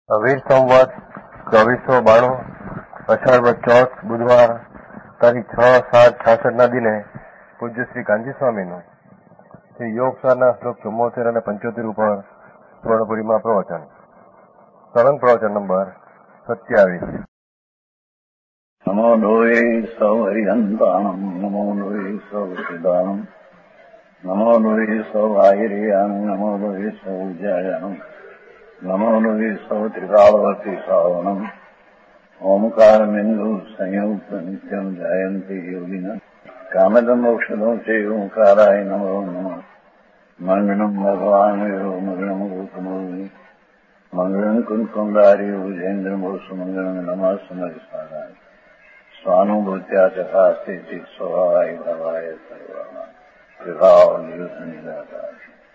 વીર સંવત 2492 અષાઢ ચોથ બુધવાર તારીખ 6/7/66 દિને પૂજ્ય શ્રી કાંજી સ્વામીનું શ્રી યોગસારના શ્લોક 74 અને 75 ઉપર પૂર્ણપુરીમાં પ્રવચન. સળંગ પ્રવચન નંબર 27. નમો લોહે સૌ હરિહંતાણમ નમો લોહે સૌ સિદ્ધાણમ નમો લોહે સૌ આયર્યાણમ નમો લોહે સૌ જયાણમ નમો લોહે સૌ ત્રિકાળવતી શ્રાવણમ ઓમકાર બિંદુ સંયુક્ત નિત્યમ જયંતી યોગિન કામદ મોક્ષદો છે ઓંકારાય નમો નમઃ. મંગળમ ભગવાન વિરો મંગળમ ગોતમોહિ મંગળમ કુંકુંડારી ભુજેન્દ્ર મોક્ષ મંગળમ નમઃ સમરિસારાય સ્વાનુભૂત્યા તથા સ્થિતિ સ્વભાવાય ભવાય સર્વમાં વિભાવ નિવૃત્ત નિરાકાર.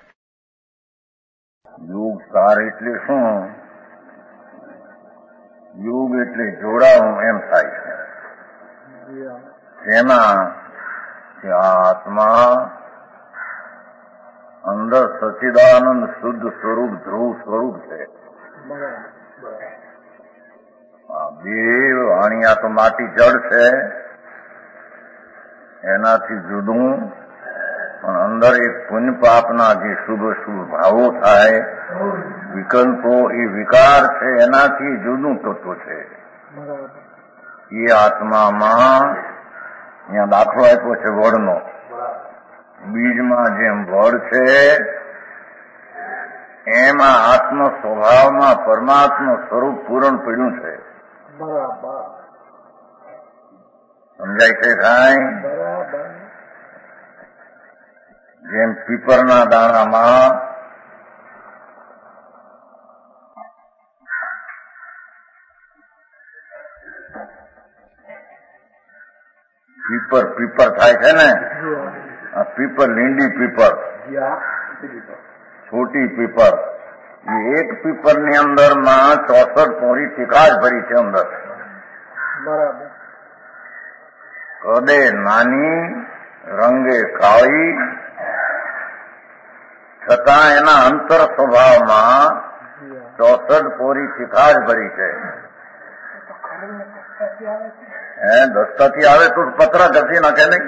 યોગ સાર એટલે શું? યોગ એટલે જોડાવું એમ થાય છે. જેમાં આત્મા અંદર સચ્ચિદાનંદ શુદ્ધ સ્વરૂપ ધ્રુવ સ્વરૂપ છે. દેવ વાણિયા તો માટી જડ છે, એનાથી જુદું, પણ અંદર એક પુણ્ય પાપના જે શુભ શુભ ભાવો થાય, વિકલ્પો, એ વિકાર છે, એનાથી જુદું તત્વ છે. એ આત્મામાં અહીંયા દાખલો આપ્યો છે વડનો. બીજમાં જેમ વડ છે એમાં આત્મ સ્વભાવમાં પરમાત્મા સ્વરૂપ પૂરણ પડ્યું છે. સમજાય છે થાય? જેમ પીપરના દાણામાં પીપર થાય છે ને, પીપર, લીંડી પીપર, છોટી પીપર, એ એક પીપરની અંદર માં 64 પોરી તીખાશ ભરી છે અંદર. કદે નાની, રંગે કાળી, છતાં એના અંતર સ્વભાવમાં 64 પોરી તીખાશ ભરી છે. દસ્તાથી આવે તો પતરા ઘસી નાખે નહીં.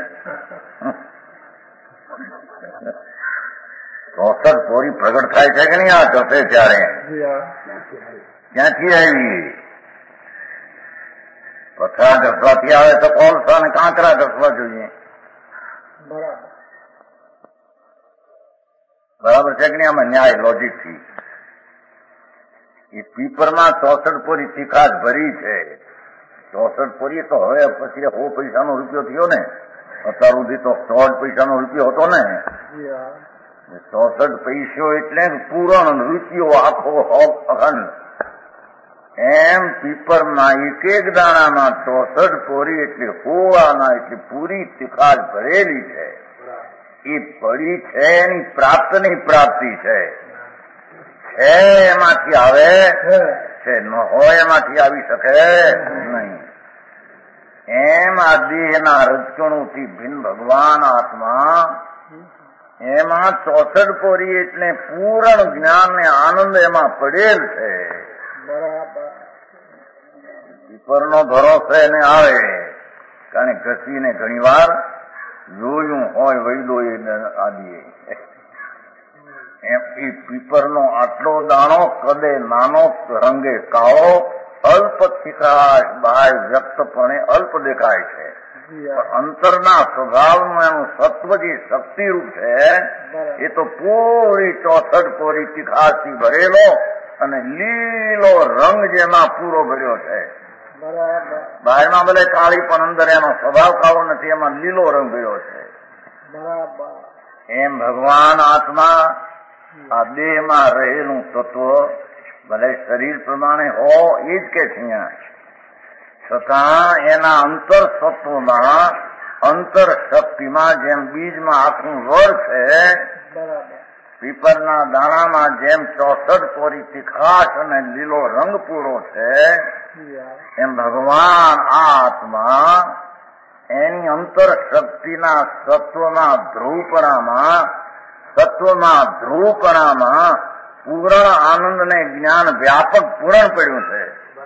64 પોરી પ્રગટ થાય છે કે નહીં આ ઘસે ત્યારે? ક્યાંથી આવી? પથરા ઘસવાથી આવે તો કોલસા અને કાંકરા ઘસવા જોઈએ. બરાબર છે કે નહીં? આમાં ન્યાય લોજિક થી એ પીપરમાં 64 પોરી તીખાશ ભરી છે. 64 પોરી તો હવે પછી 100 પૈસાનો રૂપિયો થયો ને. અત્યાર સુધી તો 100 પૈસાનો રૂપિયો હતો ને. 64 પૈસો એટલે પૂરણ રૂપિયો આખો અખંડ. એમ પીપરમાં એક એક દાણામાં 64 પોરી એટલે હોવાના એટલે પૂરી તીખાશ ભરેલી છે. એ પડી છે એની પ્રાપ્તની પ્રાપ્તિ છે. એમાંથી આવે છે, ન હોય એમાંથી આવી શકે નહીં. એમ આ દેહના રજકણોથી ભિન્ન ભગવાન આત્મા, એમાં 64 પોરી એટલે પૂર્ણ જ્ઞાન ને આનંદ એમાં પડેલ છે. પીપરનો ભરોસો એને આવે, કારણ ઘસીને ઘણી વાર જોયું હોય વૈદો આદિએ. એમ એ પીપરનો આટલો દાણો કદે નાનો, રંગે કાળો, અલ્પ તીખાશ બાહ્ય વ્યક્તપણે અલ્પ દેખાય છે. અંતરના સ્વભાવનું એનું સત્વ જે શક્તિરૂપ છે એ તો પૂરી 64 પોરી તીખાશથી ભરેલો અને લીલો રંગ જેમાં પૂરો ભર્યો છે. બહારમાં ભલે કાળી પણ અંદર એનો સ્વભાવ કાળો નથી, એમાં લીલો રંગ ભર્યો છે. એમ ભગવાન આત્મા આ દેહમાં રહેલું તત્વ ભલે શરીર પ્રમાણે હો એ જ કે છે અહીંયા, છતાં એના અંતર સત્વમાં, અંતર શક્તિમાં, જેમ બીજમાં આખું વડ છે, પીપરના દાણામાં જેમ 64 પોરી તીખાશ અને લીલો રંગ પૂરો છે, એમ ભગવાન આત્મા એની અંતર શક્તિના સત્વમાં ધ્રુવપણામાં પૂર્ણ આનંદ ને જ્ઞાન વ્યાપક પૂરણ પડ્યું છે.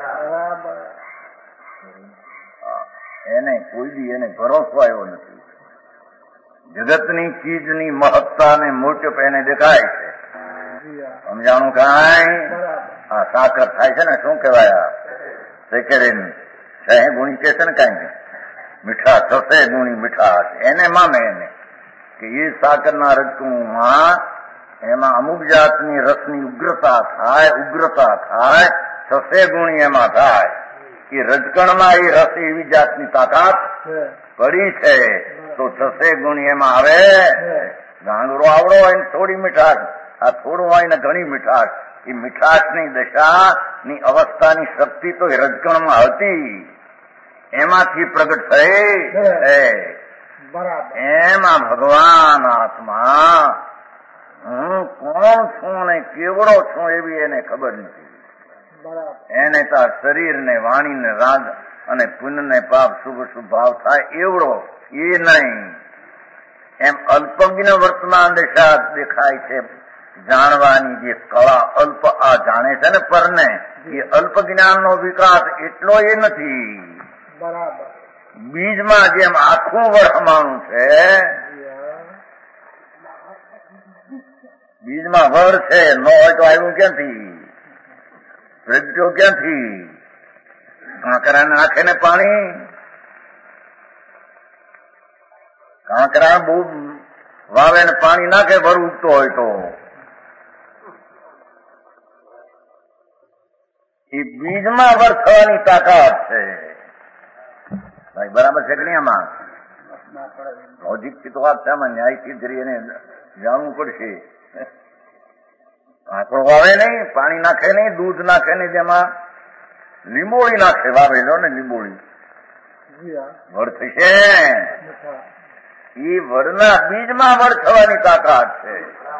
એને કોઈ દી એને ભરોસો આવ્યો નથી. જગતની ચીજની મહત્તા ને મોટપ એને દેખાય છે. સમજાણું કાંઈ? આ સાકર થાય છે ને, શું કહેવાય? સેકેરિન 6 ગુણી કે છે ને, કાંઈ મીઠા 6 ગુણી મીઠાશ એને માને એને કે એ સાકરના રજકણુમાં એમાં અમુક જાતની રસની ઉગ્રતા થાય 6 ગુણી એમાં થાય. એ રજકણમાં એ રસ એવી જાતની તાકાત પડી છે તો 6 ગુણી એમાં આવે. ગાંગરો આવડો હોય ને થોડી મીઠાશ, આ થોડું હોય ને ઘણી મીઠાશ. એ મીઠાશની દશાની અવસ્થાની શક્તિ તો એ રજકણમાં હતી, એમાંથી પ્રગટ થઈ. એમાં ભગવાન આત્મા હું કોણ છું ને કેવડો છું એવી એને ખબર નથી. એને તાર શરીર ને વાણી ને રાગ અને પુણ્ય ને પાપ શુભ શુભ ભાવ થાય એવડો એ નહીં. એમ અલ્પજ્ઞ વર્તમાન દશા દેખાય છે. જાણવાની જે કળા અલ્પ આ જાણે છે ને પરને, એ અલ્પ જ્ઞાનનો વિકાસ એટલો એ નથી. બીજમાં જેમ આખું વળહમાણું છે, બીજમાં વળ છે, ન હોય તો આવ્યું ક્યાંથી? પ્રગટ્યો ક્યાંથી? કાંકરા નાખે ને પાણી, કાંકરા બહુ વાવે ને પાણી નાખે વર ઉગતો હોય તો એ બીજમાં વર થવાની તાકાત છે. ભાઈ બરાબર છે કે નહીં? આમાં લોજિકથી તો વાત છે, આમાં ન્યાયથી જરી એને જાણવું પડશે. કાંકરો વાવે નહીં, પાણી નાખે નહીં, દૂધ નાખે નહીં, જેમાં લીંબોળી નાખે, વાવેલો ને લીંબોળી વડ થશે. એ વડના બીજમાં વડ થવાની તાકાત છે.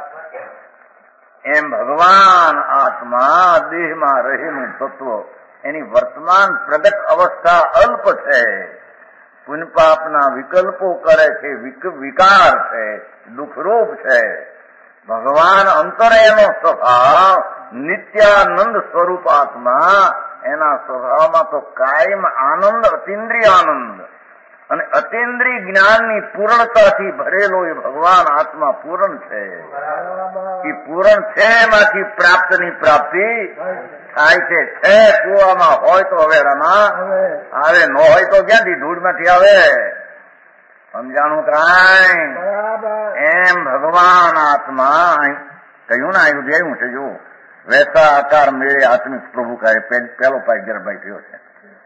એમ ભગવાન આત્મા દેહમાં રહેલું તત્વ એની વર્તમાન પ્રગટ અવસ્થા અલ્પ છે. પુણ્ય પાપના વિકલ્પો કરે છે, વિકાર છે, દુઃખરૂપ છે. ભગવાન અંતરે એનો સ્વભાવ નિત્યાનંદ સ્વરૂપ આત્મા, એના સ્વભાવમાં તો કાયમ આનંદ, અતિન્દ્રિય આનંદ અને અતિન્દ્રિય જ્ઞાનની પૂર્ણતાથી ભરેલો એ ભગવાન આત્મા પૂર્ણ છે. એ પૂર્ણ છે, એમાંથી પ્રાપ્તની પ્રાપ્તિ થાય છે. કુવામાં હોય તો હવેરામાં આવે, ન હોય તો ક્યાંથી? ધૂળમાંથી આવે. સમજાણું કાંઈ? એમ ભગવાન આત્મા કહ્યું ને, આવ્યું છે. જો વૈસા આકાર મેળે આત્મિક પ્રભુ કહે, પેલો પાય ગરભાઈ થયો છે.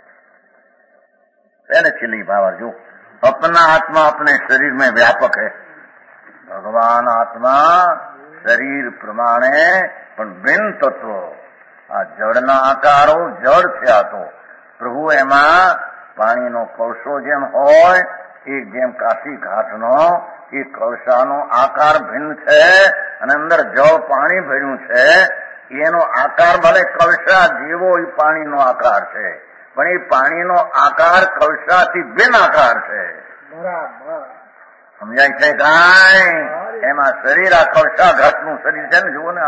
पहले छिली भावर जो अपना आत्मा अपने शरीर में व्यापक है. भगवान आत्मा शरीर प्रमाणे પણ ભિન્ન તત્વો. આ જળના આકારો જળ છે. આ તો પ્રભુ એમાં પાણીનો કળશો જેમ હોય, એક જેમ કાશી ઘાટનો એ કળશાનો આકાર ભિન્ન છે અને અંદર જળ પાણી ભર્યું છે. એનો આકાર ભલે કળશા જેવો એ પાણીનો આકાર છે, પણ એ પાણીનો આકાર કળશાથી ભિન્ન આકાર છે. સમજાય છે કાંઈ? એમાં શરીર આ કળશા ઘાટનું શરીર છે ને, જુઓ ને,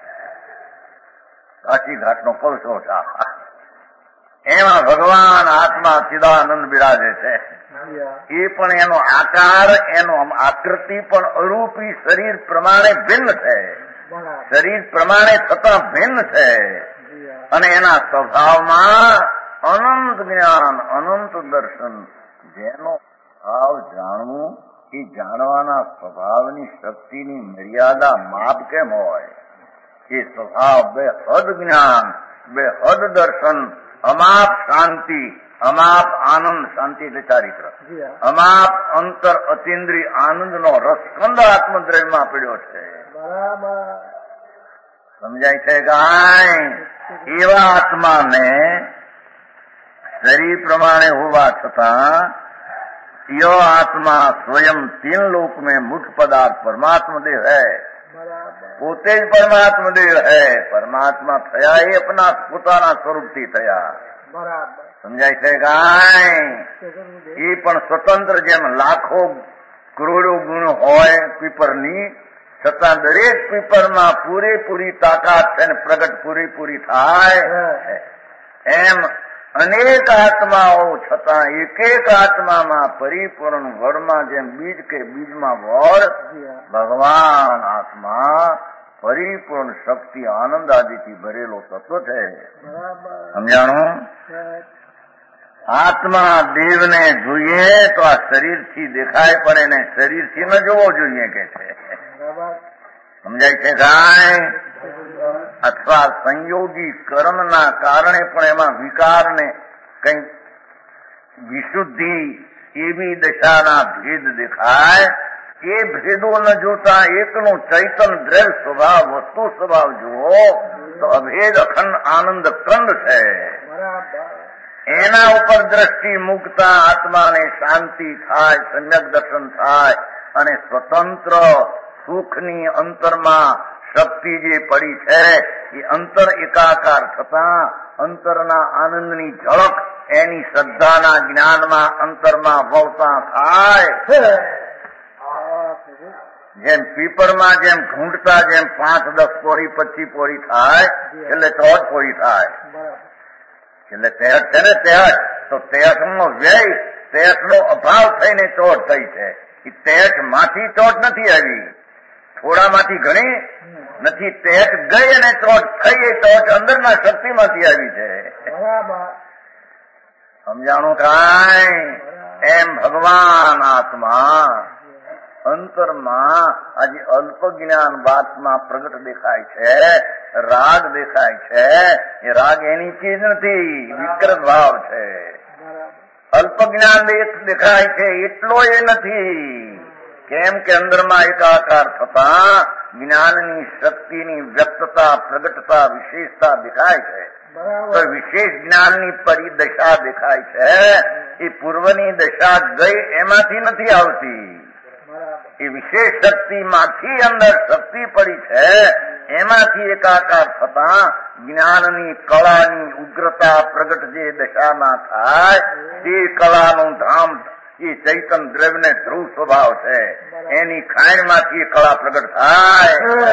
કાશી ઘાટનો કળશો છે. એમાં ભગવાન આત્મા ચિદાનંદ બિરાજે છે. એ પણ એનો આકાર, એનો આકૃતિ પણ અરૂપી શરીર પ્રમાણે ભિન્ન છે. શરીર પ્રમાણે થતા ભિન્ન છે. અને એના સ્વભાવમાં અનંત જ્ઞાન, અનંત દર્શન. જેનો ભાવ જાણવું, એ જાણવાના સ્વભાવની શક્તિની મર્યાદા માપ કેમ હોય? એ સ્વભાવ બેહદ જ્ઞાન, બેહદ દર્શન, અમાપ શાંતિ, અમાપ આનંદ. શાંતિ એટલે ચારિત્ર. અમાપ અંતર અતિન્દ્રિય આનંદનો રસખંડ આત્મદ્રવ્યમાં પડ્યો છે. સમજાય છે કાંઈ? એવા આત્માને શરીર પ્રમાણે હોવા છતાં यो आत्मा स्वयं 3 लोक में मुख्य पदार्थ परमात्मा देव है. પોતે જ પરમાત્મા દેવ હૈ. પરમાત્મા થયા એ આપણા પોતાના સ્વરૂપથી થયા. સમજાય છે કાંઈ? એ પણ સ્વતંત્ર, જેમ લાખો કરોડો ગુણ હોય પીપરની, છતાં દરેક પીપરમાં પૂરેપૂરી તાકાત છે ને પ્રગટ પૂરેપૂરી થાય એમ અનેક આત્માઓ છતાં એક આત્મામાં પરિપૂર્ણ વડમાં જેમ બીજ કે બીજમાં વડ ભગવાન આત્મા પરિપૂર્ણ શક્તિ આનંદ આદિથી ભરેલો તત્વ છે. સમજાણું? આત્મા દેવને જોઈએ તો આ શરીરથી દેખાય પણ એને શરીરથી ન જોવો જોઈએ કે છે. સમજાય છે કાંઈ? અથવા સંયોગી કર્મના કારણે પણ એમાં વિકારને કંઈ વિશુદ્ધિ એવી દશાના ભેદ દેખાય. એ ભેદો ન જોતા એકનું ચૈતન દ્રવ્ય સ્વભાવ વસ્તુ સ્વભાવ જુઓ તો અભેદ અખંડ આનંદ કંદ છે. એના ઉપર દ્રષ્ટિ મૂકતા આત્માને શાંતિ થાય, સમ્યક દર્શન થાય અને સ્વતંત્ર સુખની અંતરમાં શક્તિ જે પડી છે એ અંતર એકાકાર થતા અંતરના આનંદની ઝળક એની શ્રદ્ધાના જ્ઞાનમાં અંતરમાં વવતા થાય. જેમ પીપરમાં જેમ ઢૂંઢતા જેમ 5-10 પોરી 25 પોરી થાય એટલે 14 પોરી થાય. એટલે 63 છે ને 63 તો 63 નો વ્યય 63 નો અભાવ થઈને 14 થઈ છે. એ 63 માંથી 14 નથી આવી, થોડામાંથી ઘણી નથી. 63 ગઈ અને 14 થઈ, એ 14 અંદરના શક્તિમાંથી આવી છે. સમજાણું કાંઈ? એમ ભગવાન આત્મા અંતરમાં આજે અલ્પ જ્ઞાન વાતમાં પ્રગટ દેખાય છે, રાગ દેખાય છે. એ રાગ એની ચીજ નથી, વિકૃત ભાવ છે. અલ્પ જ્ઞાન દેખાય છે એટલો એ નથી. કેમ કે અંદરમાં એકાકાર થતા જ્ઞાનની શક્તિની વ્યક્તતા પ્રગટતા વિશેષતા દેખાય છે. તો વિશેષ જ્ઞાનની પરિદશા દેખાય છે. એ પૂર્વની દશા ગઈ એમાંથી નથી આવતી. એ વિશેષ શક્તિમાંથી અંદર શક્તિ પડી છે, એમાંથી એકાકાર થતા જ્ઞાનની કળાની ઉગ્રતા પ્રગટ જે દશામાં થાય તે કળાનું ધામ એ ચૈતન દ્રવ્યને ધ્રુવ સ્વભાવ છે. એની ખાણમાંથી કળા પ્રગટ થાય.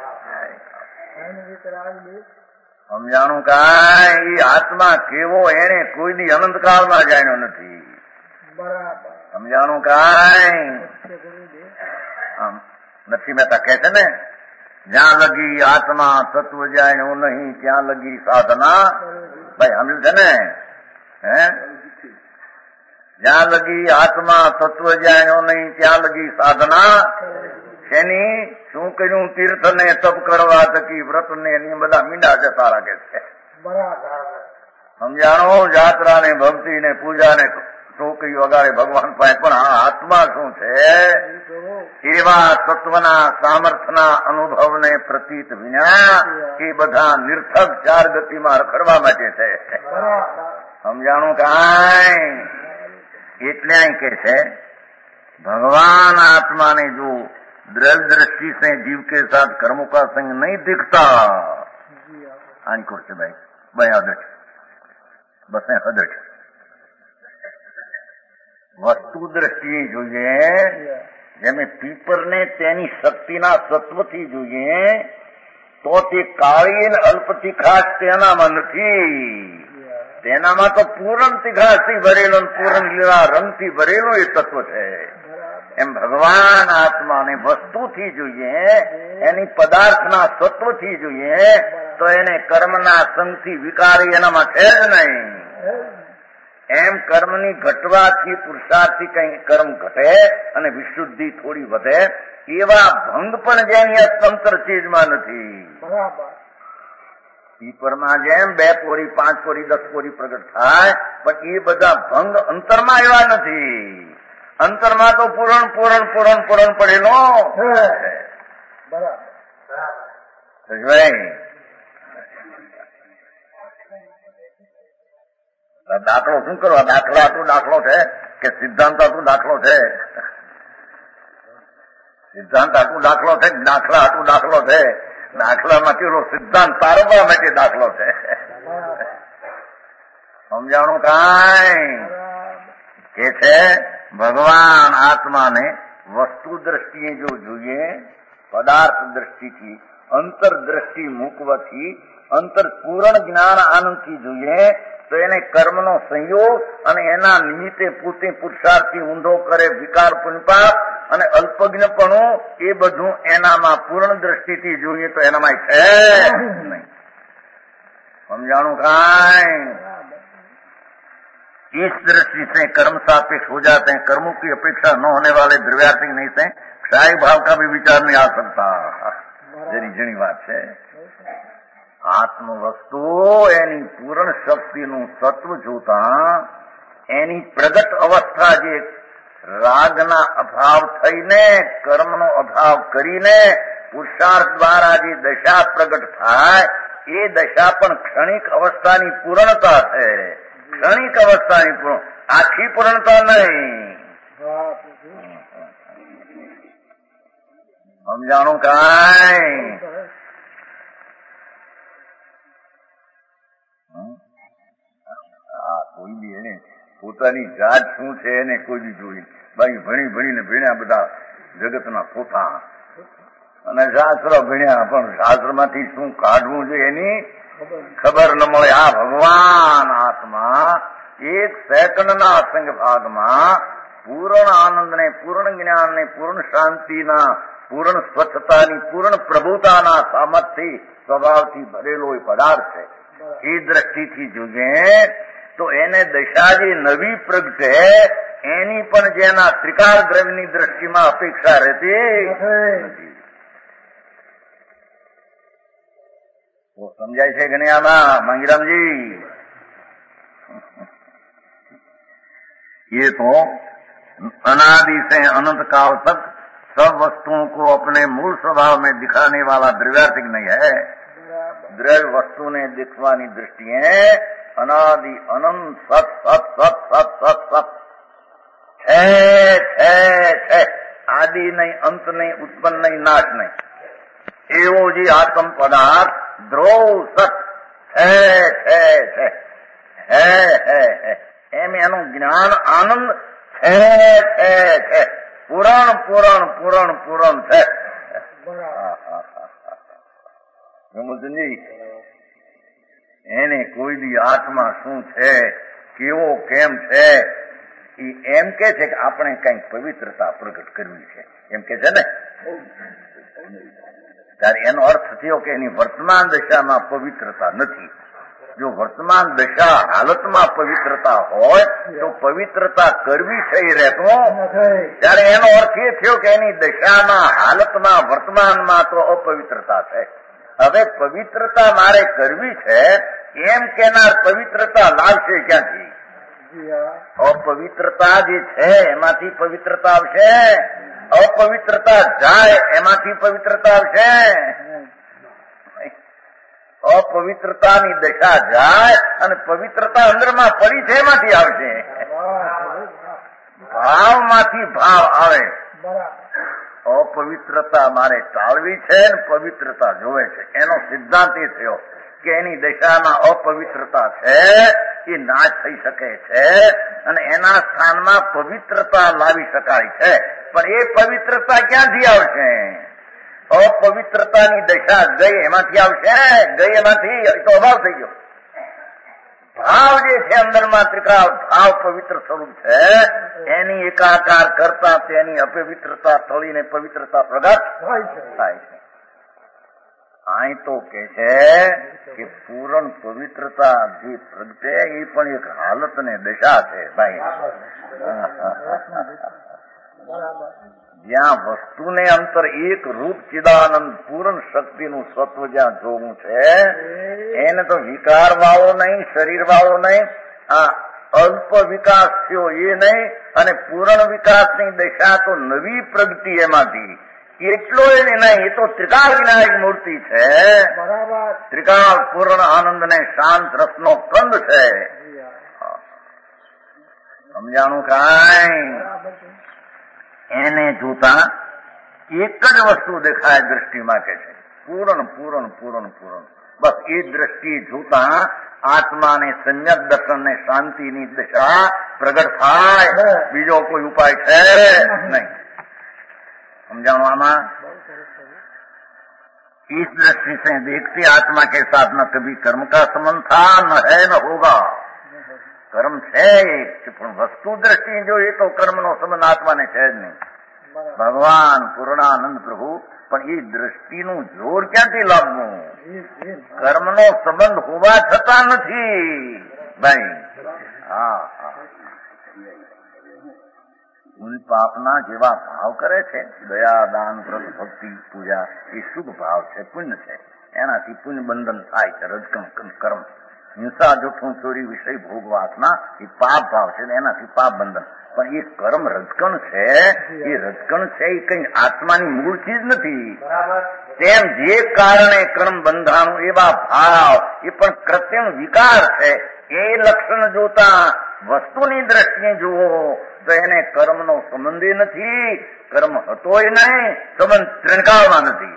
સમજાણું કાંઈ? એ આત્મા કેવો એને કોઈ દી અનંતકાળમાં જાણ્યો નથી. સમજાણું કાંઈ? નથી મહેતા કહે છે ને, જ્યાં લગી આત્મા તત્વ જાણ્યો નહીં ત્યાં લગી સાધના. ભાઈ સમજ્યું છે ને? હે, જ્યાં લગી આત્મા તત્વ જાણ્યો નહીં ત્યાં લગી સાધના. શેની? શું કર્યું? તીર્થ ને તપ કરવા થકી વ્રત ને એની બધા મીંડા જતા લાગે છે. સમજાણો? જાત્રા ને ભક્તિ ને પૂજા ને ટોકરી વગાડે ભગવાન પાસે, પણ આ આત્મા શું છે? એવા તત્વના સામર્થ્યના અનુભવને પ્રતીત વિના એ બધા નિર્થક ચાર ગતિમાં રખડવા માટે છે. સમજાણું કાંઈ? એટલે અહીં કે છે भगवान आत्मा ने जो द्रव्य दृष्टि से जीव के साथ कर्मों का संग नहीं दिखता, आंखों से भाई बयादृश बसे अदृश વસ્તુ દ્રષ્ટિએ જોઈએ, જેમે પીપરને તેની શક્તિના સત્વથી જોઈએ તો તે કાળી અલ્પ તીખાશ તેનામાં નથી. તેનામાં તો પૂર્ણ તીખાશથી ભરેલો, પૂર્ણ લીલા રંગથી ભરેલો એ તત્વ છે. એમ ભગવાન આત્માને વસ્તુથી જોઈએ, એની પદાર્થના સત્વથી જોઈએ તો એને કર્મના સંગથી વિકારી એનામાં છે જ નહીં. એમ કર્મની ઘટવાથી પુરુષાર્થથી કઈ કર્મ ઘટે અને વિશુદ્ધિ થોડી વધે, એવા ભંગ પણ જેની અતંત્ર ચીજમાં નથી. પીપરમાં જેમ 2 પોરી 5 પોરી 10 પોરી પ્રગટ થાય, પણ એ બધા ભંગ અંતરમાં એવા નથી. અંતરમાં તો પૂરણ પૂરણ પૂરણ પૂરણ પડેલો દાખલો શું કરવા? દાખલા આટલું દાખલો છે કે સિદ્ધાંત આટલું દાખલો છે? સિદ્ધાંત આટલું દાખલો છે, દાખલા આટલું દાખલો છે. દાખલામાંથી ઓલો સિદ્ધાંત તારવવા માટે દાખલો છે. સમજાણું કાંઈ? કે છે ભગવાન આત્માને વસ્તુ દ્રષ્ટિએ જો જોઈએ પદાર્થ દ્રષ્ટિથી અંતરદ્રષ્ટિ મૂકવાથી અંતર પૂર્ણ જ્ઞાન આનંદથી જોઈએ તો એને કર્મનો સંયોગ અને એના નિમિત્તે પોતે પુરુષાર્થી ઊંધો કરે વિકાર પુનપાપ અને અલ્પજ્ઞપણું એ બધું એનામાં પૂર્ણ દ્રષ્ટિથી જોઈએ તો એનામાં છે નહીં. समझाणु काई इस दृष्टि से कर्म सापेक्ष हो जाते हैं. कर्मों की अपेक्षा न होने वाले द्रव्यार्थिक नहीं से क्षायिक भाव का भी विचार नहीं आ सकता. जरी जनी बात है. આત્મ વસ્તુ એની પૂર્ણ શક્તિનું તત્વ જોતા એની પ્રગટ અવસ્થા જે રાગના અભાવ થઈને કર્મનો અભાવ કરીને પુરુષાર્થ દ્વારા જે દશા પ્રગટ થાય એ દશા પણ ક્ષણિક અવસ્થાની પૂર્ણતા છે. ક્ષણિક અવસ્થાની પૂર્ણ, આખી પૂર્ણતા નહીં. સમજાણું કાંઈ? કોઈ બી એને પોતાની જાત શું છે એને કોઈ બી જોઈ. બાકી ભણીને ભણ્યા બધા જગતના પોતા અને શાસ્ત્ર ભણ્યા પણ શાસ્ત્રમાંથી શું કાઢવું જોઈએ એની ખબર ન મળે. આ ભગવાન આત્મા એક સેકન્ડના અસંગ ભાગમાં પૂર્ણ આનંદને, પૂર્ણ જ્ઞાનને, પૂર્ણ શાંતિના, પૂર્ણ સ્વચ્છતાની, પૂર્ણ પ્રભુતાના સામર્થ્યથી સ્વભાવથી ભરેલો એ પદાર્થ છે. એ દ્રષ્ટિથી જોઈએ તો એને દશા જે નવી પ્રગટે એની પણ જેના ત્રિકાળ દ્રવ્યની દ્રષ્ટિમાં અપેક્ષા રહેતી નથી. वो समझाए છે કે नहीं आना मंगीरामजी? ये तो अनादि से अनंत काल तक सब वस्तुओं को अपने मूल स्वभाव में दिखाने वाला द्रव्यार्थिक नहीं है. द्रव्य वस्तु ने दिखवानी दृष्टि है अनादि अनंत सत सत सत सत सत सत है. आदि नहीं, अंत नहीं, उत्पन्न नहीं, नाश नहीं. एवो जी आत्म पदार्थ द्रोव सत है. एम एનું જ્ઞાન આનંદ છે. પુરાણ પુરાણ પુરાણ પુરાણ છે. એને કોઈ બી આત્મા શું છે, કેવો કેમ છે એ એમ કે છે કે આપણે કઈક પવિત્રતા પ્રગટ કરવી છે એમ કે છે ને. ત્યારે એનો અર્થ થયો કે એની વર્તમાન દશામાં પવિત્રતા નથી. જો વર્તમાન દશા હાલતમાં પવિત્રતા હોય તો પવિત્રતા કરવી છે એ રહેતો. ત્યારે એનો અર્થ એ થયો કે એની દશામાં હાલતમાં વર્તમાનમાં તો અપવિત્રતા છે. હવે પવિત્રતા મારે કરવી છે એમ કેનાર પવિત્રતા લાવશે ક્યાંથી? અપવિત્રતા જે છે એમાંથી પવિત્રતા આવશે. અપવિત્રતા જાય એમાંથી પવિત્રતા આવશે. અપવિત્રતાની દશા જાય અને પવિત્રતા અંદરમાં પડી છે એમાંથી આવશે. ભાવમાંથી ભાવ આવે. અપવિત્રતા મારે ટાળવી છે ને પવિત્રતા જોવે છે. એનો સિદ્ધાંત એ થયો કે એની દશામાં અપવિત્રતા છે એ નાશ થઈ શકે છે અને એના સ્થાનમાં પવિત્રતા લાવી શકાય છે. પણ એ પવિત્રતા ક્યાંથી આવશે? અપવિત્રતાની દશા ગઈ એમાંથી આવશે. ગઈ એમાંથી તો અભાવ થઈ ગયો. ભાવ જે છે અંદરમાં ત્રિકાળ ભાવ પવિત્ર સ્વરૂપ છે એની એકાકાર કરતા તેની અપવિત્રતા તળીને પવિત્રતા પ્રગટ થાય છે. અહીં તો કે છે કે પૂર્ણ પવિત્રતા જે પ્રગટે એ પણ એક હાલત ને દશા છે ભાઈ. જ્યાં વસ્તુને અંતર એક રૂપ ચિદાનંદ પૂર્ણ શક્તિનું સત્વ જ્યાં જોવું છે એને તો વિકાર વાળો નહીં, શરીર વાળો નહીં, આ અલ્પ વિકાસ થયો એ નહીં અને પૂર્ણ વિકાસની દશા તો નવી પ્રગતિ એમાંથી એટલો એને નહીં. એ તો ત્રિકાળ વિનાયક મૂર્તિ છે. ત્રિકાળ પૂર્ણ આનંદ ને શાંત રસનો કંદ છે. સમજાણું કાંઈ? એને જોતા એક જ વસ્તુ દેખાય દ્રષ્ટિમાં કે છે પૂર્ણ પૂર્ણ પૂર્ણ પૂર્ણ. બસ એ દ્રષ્ટિ જોતા આત્માને સમ્યક દર્શનને શાંતિની દશા પ્રગટ થાય. બીજો કોઈ ઉપાય છે નહીં. સમજાણું આમાં? इस दृष्टि से देखते आत्मा के साथ न कभी कर्म का संबंध था, न है न होगा। कर्म है પણ વસ્તુ દ્રષ્ટિ જોઈએ તો કર્મનો સંબંધ આત્માને છે જ નહીં. ભગવાન પૂર્ણાનંદ પ્રભુ પણ એ દ્રષ્ટિનું જોર ક્યાંથી લાવવું? કર્મનો સંબંધ હોવા છતાં નથી ભાઈ. હા, પાપના જેવા ભાવ કરે છે, દયા, દાન, વ્રત, ભક્તિ, પૂજા, એ શુભ ભાવ છે, પુણ્ય છે. એનાથી પુણ્ય બંધન થાય છે. રજકમ કર્મ, હિંસા, જૂઠું, ચોરી, વિષય, ભોગ, વાસના એ પાપ ભાવ છે, એનાથી પાપ બંધન. પણ એ કર્મ રજકણ છે, એ રજકણ છે એ કઈ આત્માની મૂળ ચીજ નથી. તેમ જે કારણે કર્મ બંધાણું એવા ભાવ એ પણ કૃત્રિમ વિકાર છે. એ લક્ષણ જોતા વસ્તુની દ્રષ્ટિએ જુઓ તો એને કર્મનો સંબંધ નથી, કર્મ હતોય નહીં, સંબંધ ત્રણકાળમાં નથી.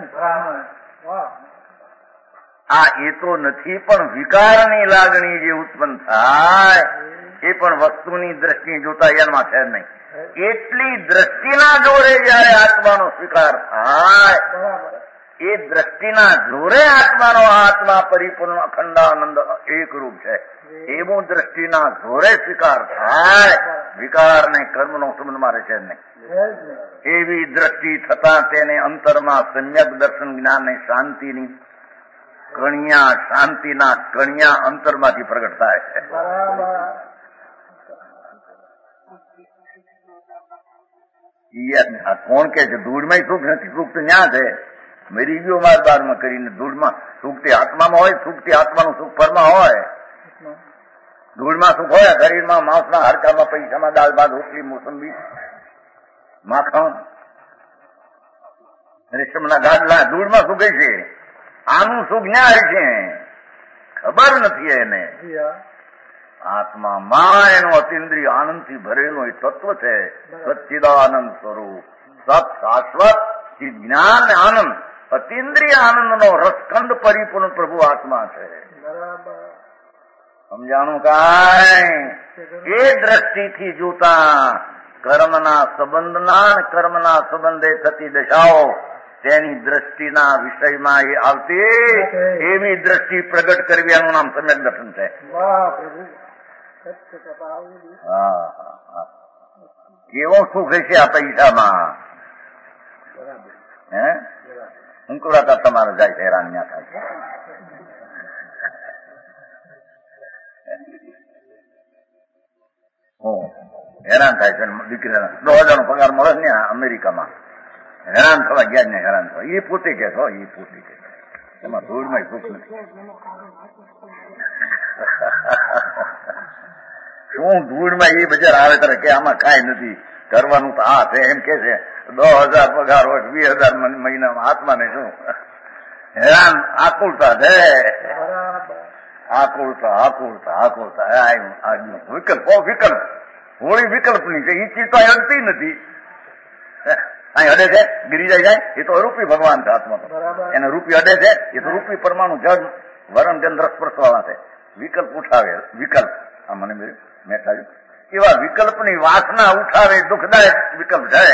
આ એ તો નથી, પણ વિકારની લાગણી જે ઉત્પન્ન થાય એ પણ વસ્તુની દ્રષ્ટિએ જોતા એમાં છે નહીં. એટલી દ્રષ્ટિના જોરે જયારે આત્માનો સ્વીકાર થાય, એ દ્રષ્ટિના જોરે આત્માનો આત્મા પરિપૂર્ણ અખંડાનંદ એકરૂપ છે એવું દ્રષ્ટિના જોરે સ્વીકાર થાય, વિકાર ને કર્મનો સંબંધમાં રહે છે નહીં. એવી દ્રષ્ટિ થતા તેને અંતરમાં સમ્યક દર્શન જ્ઞાન ને શાંતિની શાંતિના કણિયા અંતરમાંથી પ્રગટ થાય છે. કોણ કે છે ધૂળમાં સુખ નથી? સુખ તો ન્યા છે. મેરી ગયો મારબારમાં કરીને ધૂળમાં સુખ તે આત્મામાં હોય, સુખ તે આત્માનું સુખ પરમાં હોય. ધૂળમાં સુખ હોય શરીરમાં, માંસના હાડકામાં, પૈસામાં, દાળ ભાત, રોટલી, મોસંબી, માખણ, રેશમના ગાડલા, ધૂળમાં સુખ છે. આનું સુખ ન્યાય છે, ખબર નથી એને. આત્મામાં એનું અતિન્દ્રિય આનંદથી ભરેલું એ તત્વ છે, સચ્ચિદાનંદ સ્વરૂપ, સત શાશ્વત જ્ઞાન આનંદ, અતિન્દ્રિય આનંદનો રસખંડ પરિપૂર્ણ પ્રભુ આત્મા છે. સમજાણું કાંઈ? એ દ્રષ્ટિથી જોતા કર્મના સંબંધે થતી દશાઓ તેની દ્રષ્ટિના વિષયમાં એ આવતી એવી દ્રષ્ટિ પ્રગટ કરવી, એનું નામ સમ્યક દર્શન છે. કેવો સુખ હશે આ પૈસામાં? અંકુરાતા તમારે જાય છે, હેરાન ના થાય છે. હેરાન થાય છે. દીકરીના 10,000 નો પગાર મળે ને અમેરિકામાં, હેરાન થવા ગયા ને હેરાન થવા. એ પોતે કે છો, એ પોતે કે એમાં ધૂળમાં સુખ નથી. શું ધૂળમાં એ બજાર આવે ત્યારે કે આમાં કાંઈ નથી કરવાનું, તો આ છે એમ કે છે. 10,000 પગાર હોય, 20,000 મહિનામાં, આત્માને શું હેરાન? આકુળતા છે, આકુળતા. વિકલ્પ હોળી વિકલ્પની છે. એ ચીજ તો અડતી નથી. અહીં અડે છે, ગિરિજાઈ જાય, એ તો અરૂપી ભગવાન છે. આત્મા તો એને રૂપી અડે છે, એ તો રૂપી પરમાણુ જળ વરણ ચંદ્ર સ્પર્શ વાળા છે. વિકલ્પ ઉઠાવે, વિકલ્પ આ મને મેં કહ્યું એવા વિકલ્પની વાસના ઉઠાવે, દુઃખદાયક વિકલ્પ છે.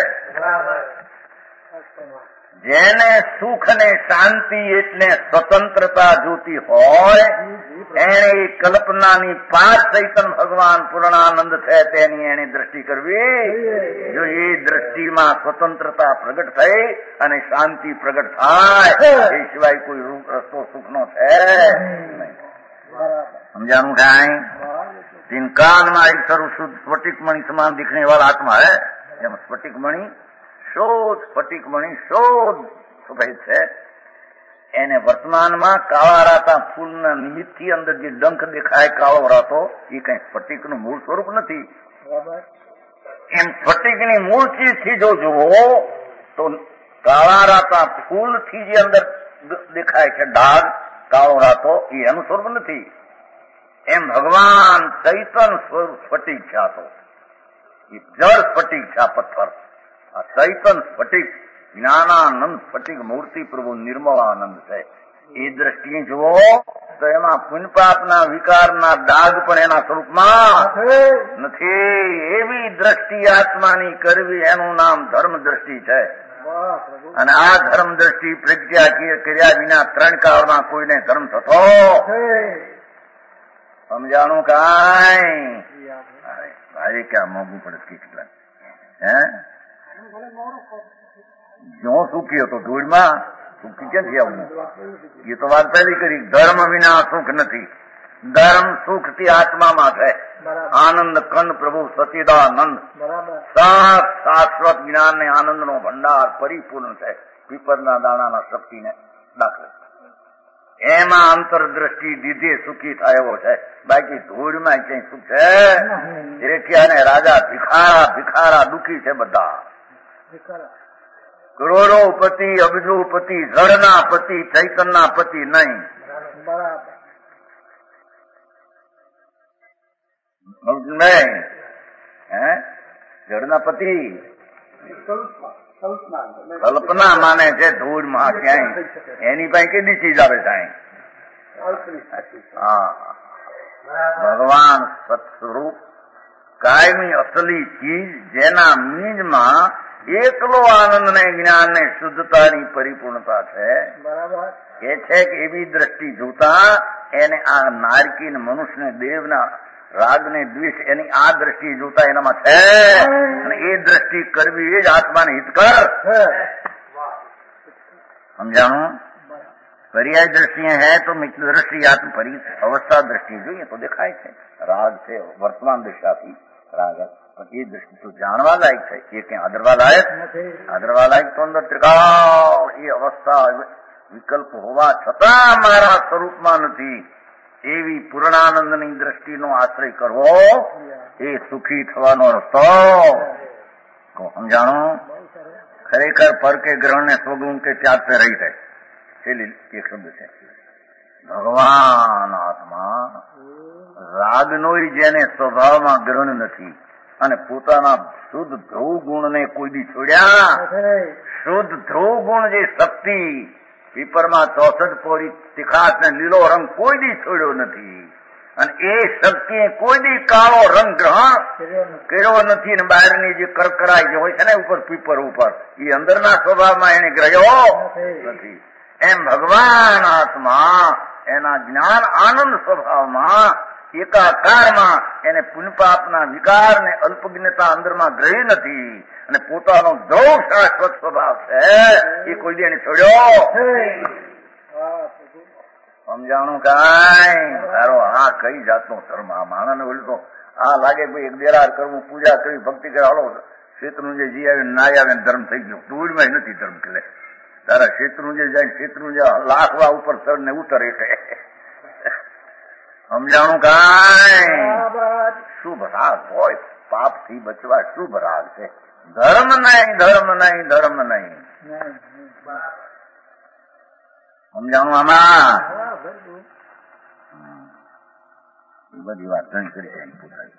જેને સુખ અને શાંતિ એટલે સ્વતંત્રતા જોતી હોય એને કલ્પનાની પાર ચૈતન ભગવાન પૂર્ણાનંદ છે તેની એને દ્રષ્ટિ કરવી. જો એ દ્રષ્ટિમાં સ્વતંત્રતા પ્રગટ થઈ અને શાંતિ પ્રગટ થાય એ સિવાય કોઈ રસ્તો સુખનો છે નહીં. समझानू ढाई तीन काल में एक सर्व शुद्ध स्फटिक मणि समान दिखने वाला आत्मा है. जब स्फटिक मणि शोध सफेद है એને વર્તમાનમાં કાળા રાતા ફૂલના નિમિત્તથી અંદર જે ડંખ દેખાય કાળો રાતો એ કઈ સ્ફટિકનું મૂળ સ્વરૂપ નથી. એમ સ્ફટિકની મૂળ ચીજથી જો જુઓ તો કાળા રાતા ફૂલથી જે અંદર દેખાય છે ડાઘ કાળો રાતો એ એનું સ્વરૂપ નથી. એમ ભગવાન ચૈતન સ્વરૂપ સ્ફટિક છે. આ તો એ જળ સ્ફટિક છે. આ પથ્થર આ ચૈતન સ્ફટિક જ્ઞાનાનંદ સ્ફટિક મૂર્તિ પ્રભુ નિર્મળાનંદ છે. એ દ્રષ્ટિએ જુઓ તો એમાં પુણ્યપાપના વિકારના ડાઘ પણ એના સ્વરૂપમાં નથી. એવી દ્રષ્ટિ આત્માની કરવી એનું નામ ધર્મ દ્રષ્ટિ છે. અને આ ધર્મ દ્રષ્ટિ પ્રજ્ઞા કર્યા વિના 3 કાળમાં કોઈને ધર્મ થતો સમજાણું કાંઈ ભાઈ ક્યાં મોંઘું પડે કેટલા હે જો સુખી હતો ધૂળમાં સુખી ક્યાંથી આવું એ તો વાત પહેલી કરી ધર્મ વિના સુખ નથી ધર્મ સુખથી આત્મામાં છે આનંદ કંદ પ્રભુ સચિદાનંદ શાશ્વત જ્ઞાન ને આનંદ નો ભંડાર પરિપૂર્ણ છે પીપરના દાણાના શક્તિને દાખલ એમાં અંતરદ્રષ્ટિ દીધે સુખી થયો છે બાકી ધૂળમાં ક્યાંય સુખ છે રેઠિયા ને રાજા ભિખારા દુઃખી છે બધા કરોડોપતિ અબજોપતિ જળના પતિ ચૈતનના પતિ નહીં નહીં જળના પતિ કલ્પના માને છે ધૂળમાં ક્યાંય એની પાસે કેટલી ચીજ આવે સાંઈ હા ભગવાન સત્સ્વરૂપ કાયમી અસલી ચીજ જેના મીજમાં એકલો આનંદ ને જ્ઞાન ને શુદ્ધતાની પરિપૂર્ણતા છે એ છે કે એવી દ્રષ્ટિ જોતા એને આ નારકી મનુષ્ય દેવના રાગ ને દ્વેષ એની આ દ્રષ્ટિ જોતા એનામાં છે અને એ દ્રષ્ટિ કરવી એ જ આત્માને હિતકર સમજાણું પર્યાય દ્રષ્ટિ હૈ તો મિત્ર દ્રષ્ટિ આત્મ પરી અવસ્થા દ્રષ્ટિ જોઈએ તો દેખાય છે રાગ છે વર્તમાન દિશાથી રાગ પણ એ દ્રષ્ટિ તો જાણવા લાયક છે એ ક્યાં આદરવા લાયક તો અંદર ત્રિકાળ એ અવસ્થા વિકલ્પ હોવા છતાં મારા સ્વરૂપમાં નથી એવી પૂર્ણાનંદની દ્રષ્ટિનો આશ્રય કરવો એ સુખી થવાનો રસ્તો સમજાણું ખરેખર પર કે ગ્રહણ ને સ્વગુણ કે ત્યાગ સે રહી છે છેલ્લી એક શબ્દ છે ભગવાન આત્મા રાગનો જેને સ્વભાવમાં ગ્રહણ નથી અને પોતાના શુદ્ધ ધ્રુવ ગુણને કોઈ દી છોડ્યા શુદ્ધ ધ્રુવ ગુણ જે શક્તિ પીપરમાં 64 પોરી તીખાસ ને લીલો રંગ કોઈ દી છોડ્યો નથી અને એ શક્તિએ કોઈ દી કાળો રંગ ગ્રહણ કર્યો નથી ને બહારની જે કરકરાઈ જે હોય છે ને ઉપર પીપર ઉપર એ અંદરના સ્વભાવમાં એને ગ્રહ્યો નથી એમ ભગવાન આત્મા એના જ્ઞાન આનંદ સ્વભાવમાં એકાકારમાં એને પુણ્યપાપના વિકાર ને અલ્પજ્ઞતા અંદરમાં ગ્રહી નથી અને પોતાનો દ્રવ શાશ્વત સ્વભાવ છે એ કોઈ દી એને છોડ્યો સમજાણું કાંઈ તારો આ કઈ જાતનો ધર્મ આ માણસને બોલ્યું તો આ લાગે ભાઈ એક દેરાર કરવું પૂજા કરવી ભક્તિ કરે હાલો શેત્રુંજય જી આવે ના આવે ધર્મ થઈ ગયો ધૂળમાં નથી ધર્મ કરે તારા શેત્રુંજય જાય શેત્રુંજય લાખવા ઉપર ચડ ને ઉતરે છે સમજાણું કાંઈ શુભ રાગ હોય પાપ થી બચવા શુભ રાગ છે ધર્મ નહીં સમજાણું આમાં બધી વાત ઘણી કરી પૂછાય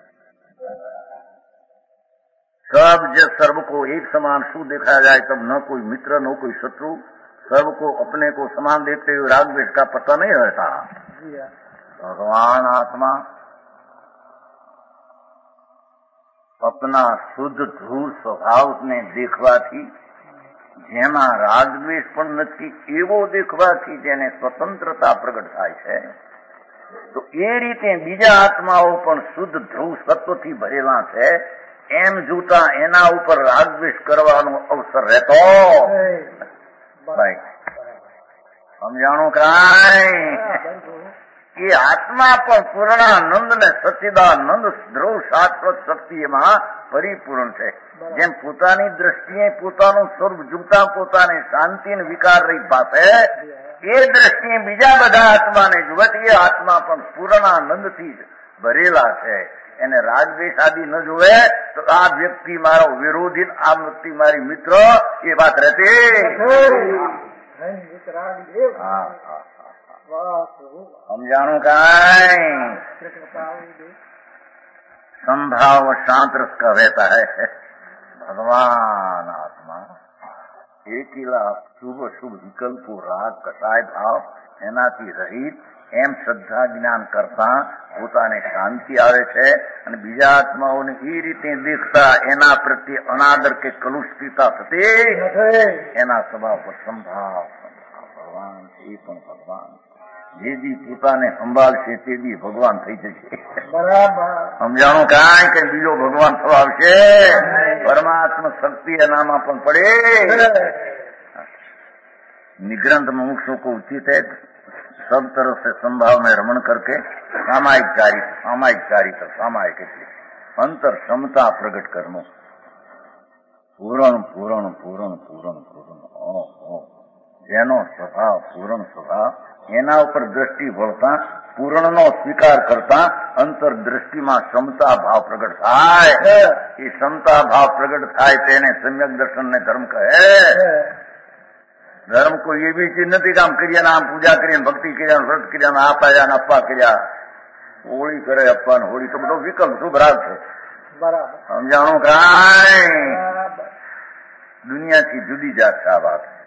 सब जब सर्व को एक समान शू देखा जाए तब न कोई मित्र न कोई शत्रु सर्व को अपने को समान देखते हुए राग द्वेष का पता नहीं रहता भगवान आत्मा अपना शुद्ध ध्रुव स्वभाव ने देखवाથી જેમાં રાગ દ્વેષ પણ નથી એવો દેખવાથી જેને સ્વતંત્રતા પ્રગટ થાય છે તો એ રીતે બીજા આત્માઓ પણ શુદ્ધ ધ્રુવ સત્વથી ભરેલા છે એમ જોતા એના ઉપર રાગ દ્વેષ કરવાનો અવસર રહેતો સમજાણું કાંઈ એ આત્મા પણ પૂર્ણાનંદ ને સચ્ચિદાનંદ ધ્રુવ શાશ્વત શક્તિ એમાં પરિપૂર્ણ છે જેમ પોતાની દ્રષ્ટિએ પોતાનું સ્વરૂપ જોતા પોતાને શાંતિ ને વિકાર રહી પાસે એ દ્રષ્ટિએ બીજા બધા આત્માને જોવાથી એ આત્મા પણ પૂર્ણાનંદથી ભરેલા છે એને રાગ દ્વેષ આદિ ન જોવે તો આ વ્યક્તિ મારો વિરોધી આ વ્યક્તિ મારી મિત્ર એ વાત રહેતી સમજાણું કાંઈ संभाव शांत रस का रहता है भगवान आत्मा એકેલા શુભ શુભ વિકલ્પો રાગ કસાય ભાવ એનાથી રહિત એમ શ્રદ્ધા જ્ઞાન કરતા પોતાને શાંતિ આવે છે અને બીજા આત્માઓને એ રીતે દેખતા એના પ્રત્યે અનાદર કે કલુષિતતા થતી એના સ્વભાવ પર સંભાવ ભગવાન એ પણ ભગવાન જે દી પોતાને સંભાળશે તે દી ભગવાન થઈ જશે. સમજાણું કાંઈ કે બીજો ભગવાન થવાશે પરમાત્મા શક્તિ એનામાં પણ પડે. निग्रंथ मुमुक्षु को उचित है सब तरफ से संभाव में रमण करके सामायिक अंतर क्षमता प्रकट करनो पूर्ण पूर्ण पूर्ण पूर्ण पूर्ण જેનો સ્વભાવ પૂર્ણ સ્વભાવ એના ઉપર દ્રષ્ટિ વળતા પૂર્ણનો સ્વીકાર કરતા અંતર દ્રષ્ટિમાં ક્ષમતા ભાવ પ્રગટ થાય. એ ક્ષમતા ભાવ પ્રગટ થાય તેને સમ્યક દર્શન ને ધર્મ કહે. ધર્મ કોઈ એવી ચીજ નથી કે આમ કર્યા આમ પૂજા કરી ભક્તિ કર્યા વ્રત કર્યા આપાયા ને અપ્પા કર્યા. હોળી કરે અપ્પા ને હોળી તો બધો વિકલ્પ શુભ રાગ છે. સમજાણું કાંઈ दुनिया की जुदी जात का बात है.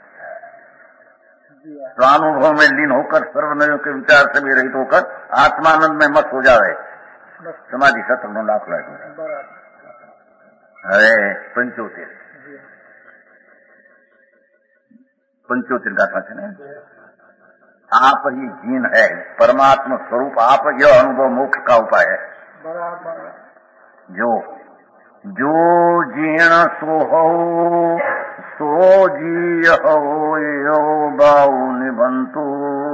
स्वानुभव में लीन होकर सर्वनयों के विचार से भी रहित होकर आत्मानंद में मस्त हो जावे समाधि सत्र नो दाखला है. अरे पंचोतिर गाथा है ना. आप ही जीन है परमात्मा स्वरूप आप यह अनुभव मोक्ष का उपाय है. जो जीण सो हो सो जी हो यो बाऊ निबंतु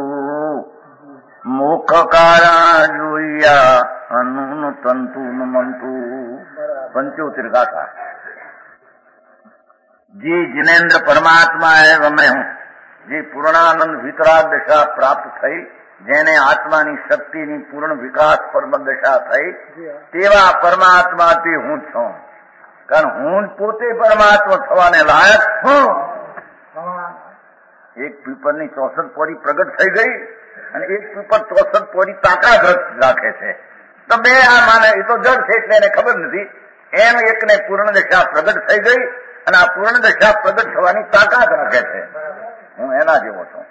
मोख कारा जोया अनु तंतु मंतु. पंचोतिर गाथा. जी जिनेन्द्र परमात्मा है वह हूँ. જે પૂર્ણાનંદ વિતરાગ દશા પ્રાપ્ત થઈ જેને આત્માની શક્તિની પૂર્ણ વિકાસ પરમ દશા થઈ તેવા પરમાત્માથી હું જ છું. કારણ હું પોતે પરમાત્મા થવાને લાયક છું. એક પીપરની 64 પોરી પ્રગટ થઈ ગઈ અને એક પીપર 64 પોરી તાકાત રાખે છે. તો બે આ માને એ તો જડ છે એટલે એને ખબર નથી. એમ એકને પૂર્ણ દશા પ્રગટ થઈ ગઈ અને આ પૂર્ણ દશા પ્રગટ થવાની તાકાત રાખે છે. હું એના જેવો છું.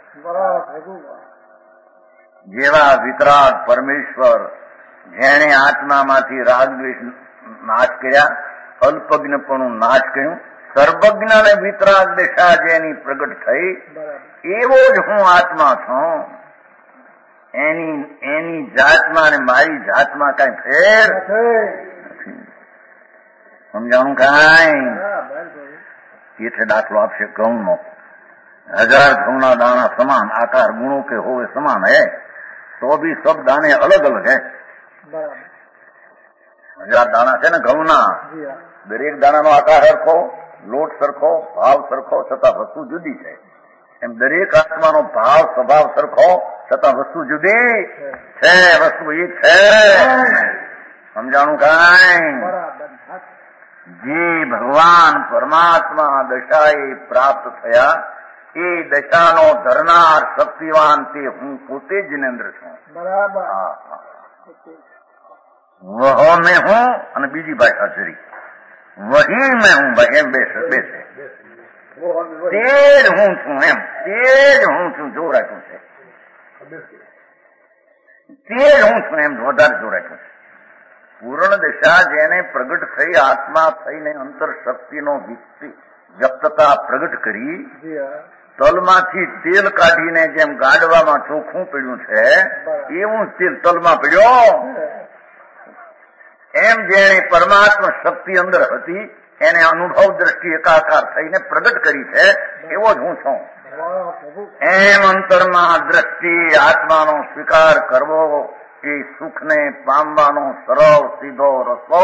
જેવા વિતરાગ પરમેશ્વર જેણે આત્મામાંથી રાગ દ્વેષ નાશ કર્યા અલ્પજ્ઞપણું નાશ કર્યું સર્વજ્ઞ અને વિતરાગ દશા જેની પ્રગટ થઈ એવો જ હું આત્મા છું. એની જાતમાં અને મારી જાતમાં કઈ ફેર નથી. સમજાણું કાંઈ એટલે દાખલો આપશે ઘઉંનો. 1000 घऊना दाना समान आकार गुणों के होवे समान है तो भी सब दाने अलग अलग है. 1000 दाना है ना घऊना दरेक दाना नो आकार सरखो लोट सरखो भाव सरखो छता वस्तु जुदी है. एम दरेक आत्मा नो भाव स्वभाव सरखो छता वस्तु जुदी है. वस्तु एक है. समझाणु काई. जे भगवान परमात्मा दशाए प्राप्त थया એ દશાનો ધરનાર શક્તિવાન તે હું પોતે જિનેન્દ્ર છું. બરાબર. વહો મેં હું અને બીજી ભાષા ચરી વહી મેં હું એમ બેસે તે જ હું છું. એમ તે જ હું છું જો રાખ્યું છે. તે જ હું છું એમ વધારે જો રાખ્યું છે. પૂર્ણ દશા જેને પ્રગટ થઈ આત્મા થઈને અંતર શક્તિનો વ્યક્તતા પ્રગટ કરી તલમાંથી તેલ કાઢીને જેમ ગાડવામાં ચોખ્ખું પડ્યું છે એવું તેલ તલમાં પડ્યો. એમ જેને પરમાત્મા શક્તિ અંદર હતી એને અનુભવ દ્રષ્ટિ એકાકાર થઈને પ્રગટ કરી છે એવો જ હું છું. એમ અંતરમાં દ્રષ્ટિ આત્માનો સ્વીકાર કરવો એ સુખને પામવાનો સરળ સીધો રસ્તો.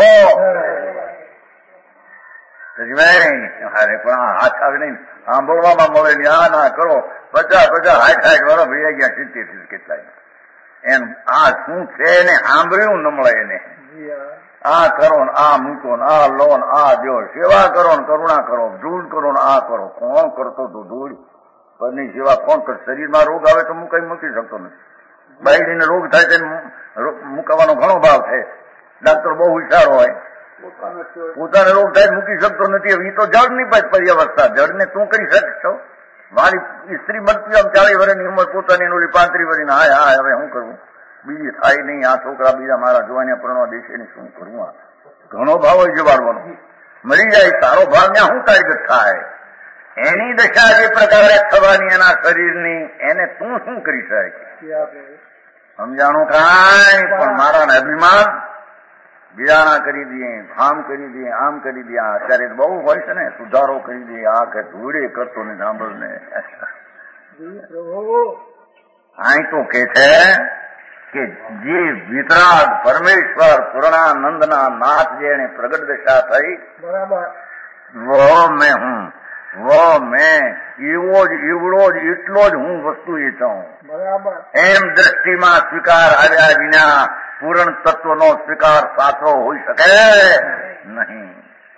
પણ હાથ આવે નહીં સાંભળવામાં મળે ને આ ના કરો 50 60 વર્ષ ભૈયા ગયા 70 કેટલાય. એમ આ શું છે ને સાંભળ્યું ન મળે એને. આ કરો ને આ મૂકો ને આ લો ને આ દો સેવા કરો ને કરુણા કરો ધૂળ કરો ને આ કરો. કોણ કરતો તો ધૂળ પરની સેવા કોણ કર. શરીરમાં રોગ આવે તો હું કઈ મૂકી શકતો નથી. બાયડીને રોગ થાય તેને મૂકવાનો ઘણો ભાવ છે. ડાક્ટર બહુ હોશિયાર હોય પોતાને રોગ થાય મૂકી શકતો નથી. હવે એ તો જળની પર્યાવસ્થા, જળને તું કરી શકશો. મારી સ્ત્રી મળતી આમ 40 વર્ષની ઉંમર, પોતાની ઓલી 35 વર્ષની, હા હવે શું કરવું, બીજી થાય નહીં, આ છોકરા બીજા મારા જોવાને પરણવા દેશે ને શું કરવું. આ ઘણો ભાવ હોય જવાડવાનો, મળી જાય સારો ભાવ ત્યાં શું ટાર્ગેટ થાય. એની દશા જે પ્રકારે થવાની એના શરીરની, એને તું શું કરી શકે? સમજાણું કાંઈ પણ મારા અભિમાન બીજાના કરી દઈએ, આમ કરી દઈએ, આમ કરી દઈએ. અત્યારે બહુ હોય છે ને, સુધારો કરી દઈએ, આ કે ધૂળે કરતો ને સાંભળને. અહીં તો કે છે કે જે વિતરાગ પરમેશ્વર પૂર્ણાનંદના નાથ જેને પ્રગટ દશા થઈ, વો મેં હું, વો મેં, એવો જ એવડો જ એટલો જ હું વસ્તુ એ છું. એમ દ્રષ્ટિમાં સ્વીકાર આવ્યા વિના પૂર્ણ તત્વનો સ્વીકાર સાચો હોઈ શકે નહીં.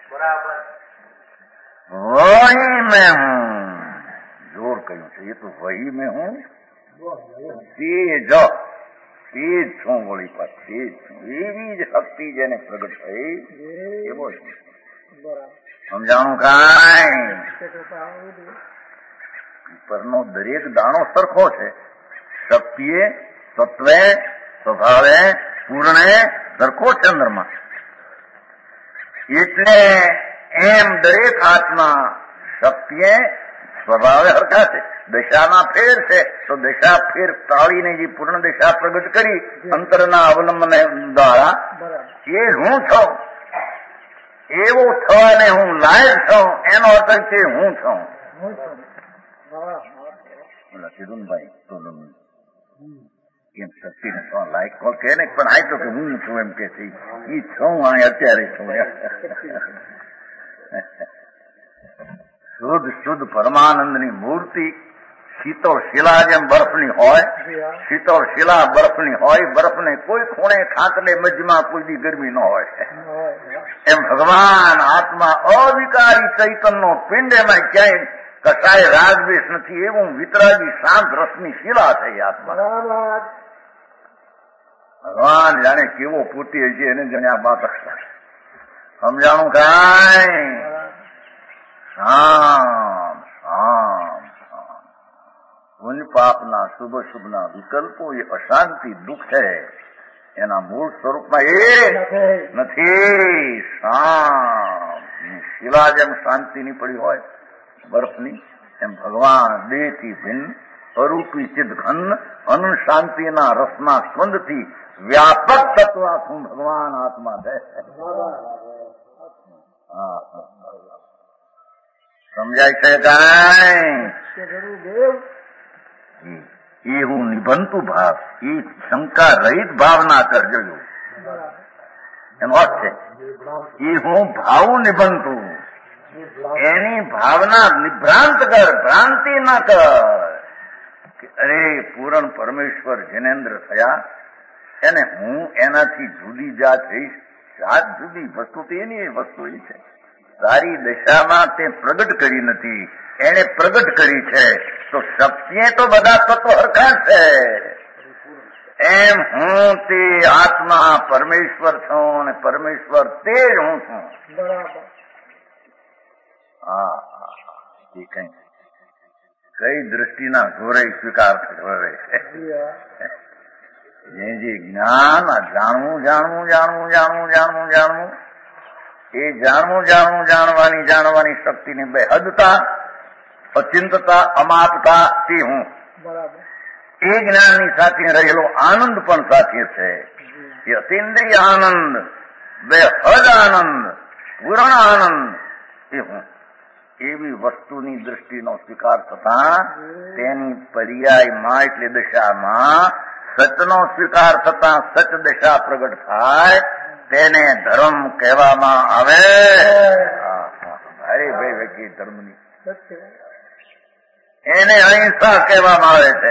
વહી મેં હું, જોર કહ્યું છે, એ તો વહી મેં હું, તે જ છું, વળી પાછ તે જ છું. એવી જ શક્તિ જેને પ્રગટ થઈ એવો છું. સમજાણું કાંઈ? પરનો દરેક દાણો સરખો છે. શક્તિએ, તત્વે, સ્વભાવે, પૂર્ણે સરખો ચંદ્રમાં. એટલે એમ દરેક આત્મા શક્તિએ સ્વભાવે હરખા છે. દશામાં ફેર છે તો દશા ફેર ટાળીને જે પૂર્ણ દશા પ્રગટ કરી અંતરના અવલંબન દ્વારા, એ હું છું. એવો થવાને હું લાયક છું, એનો અર્થ છે હું છું. કિરુનભાઈ એમ શક્તિને તો લાયક કોણ કે ને, પણ આ તો કે હું છું એમ કે છે, એ છું અત્યારે છું. શુદ્ધ પરમાનંદની મૂર્તિ શીતળ શિલા જેમ બરફની હોય, શીતળ શિલા બરફની હોય, બરફને કોઈ ખૂણે ખાંકલે મજમાં કોઈ દી ગરમી ન હોય, એમ ભગવાન આત્મા અવિકારી ચૈતનનો પિંડ, એમાં ક્યાંય કસાય રાગદ્વેષ નથી. એવું વિતરાગી શાંત રસની શિલા છે આત્મા. ભગવાન જાણે કેવો પૂતી છે, એને જાણે આ બાત સમજાણું કાંઈ? શામ શામ પુણ્ય પાપના શુભ શુભના વિકલ્પો એ અશાંતિ દુઃખ છે. એના મૂળ સ્વરૂપમાં એ નથી. શામ શિલા જેમ શાંતિની પડી હોય બરફની, એમ ભગવાન દેહથી ભિન્ન અરૂપી ચિદઘન અનુશાંતિના રસના સ્કંદથી વ્યાપક તત્વ શું ભગવાન આત્મા છે. સમજાય છે કાંઈ? એ હું નિબંધુ ભાવ, એ શંકા રહિત ભાવના કરજો. એનો અર્થ છે એ હું ભાવ નિબંધુ, એની ભાવના નિભ્રાંત કર, ભ્રાંતિ ન કર. અરે પૂરણ પરમેશ્વર જિનેન્દ્ર થયા, એને હું એનાથી જુદી જાત રહીશ. જાત જુદી, વસ્તુ તો એની વસ્તુ એ છે. સારી દશામાં તે પ્રગટ કરી નથી, એને પ્રગટ કરી છે. તો શક્તિએ તો બધા તત્વો હરખા છે. એમ હું તે આત્મા પરમેશ્વર છું અને પરમેશ્વર તે જ હું છું. હા, એ કઈ દ્રષ્ટિના ઘોરે સ્વીકાર થયો છે. જે જ્ઞાન જાણવું જાણવું જાણવું જાણવું જાણવું જાણવું, એ જાણવું જાણવું જાણવાની શક્તિની બે હદતા, અચિંતતા, અમાપતા તે હું. એ જ્ઞાનની સાથે રહેલો આનંદ પણ સાથે છે. એ અતિન્દ્રિય આનંદ, બે હદ આનંદ, પૂર્ણ આનંદ એ હું. એવી વસ્તુની દ્રષ્ટિનો સ્વીકાર થતા તેની પર્યાયમાં એટલે દશામાં સચનો સ્વીકાર થતા સચ દશા પ્રગટ થાય, તેને ધર્મ કહેવામાં આવે. ભારે ભાઈ વ્યક્તિ ધર્મની, એને અહિંસા કહેવામાં આવે છે.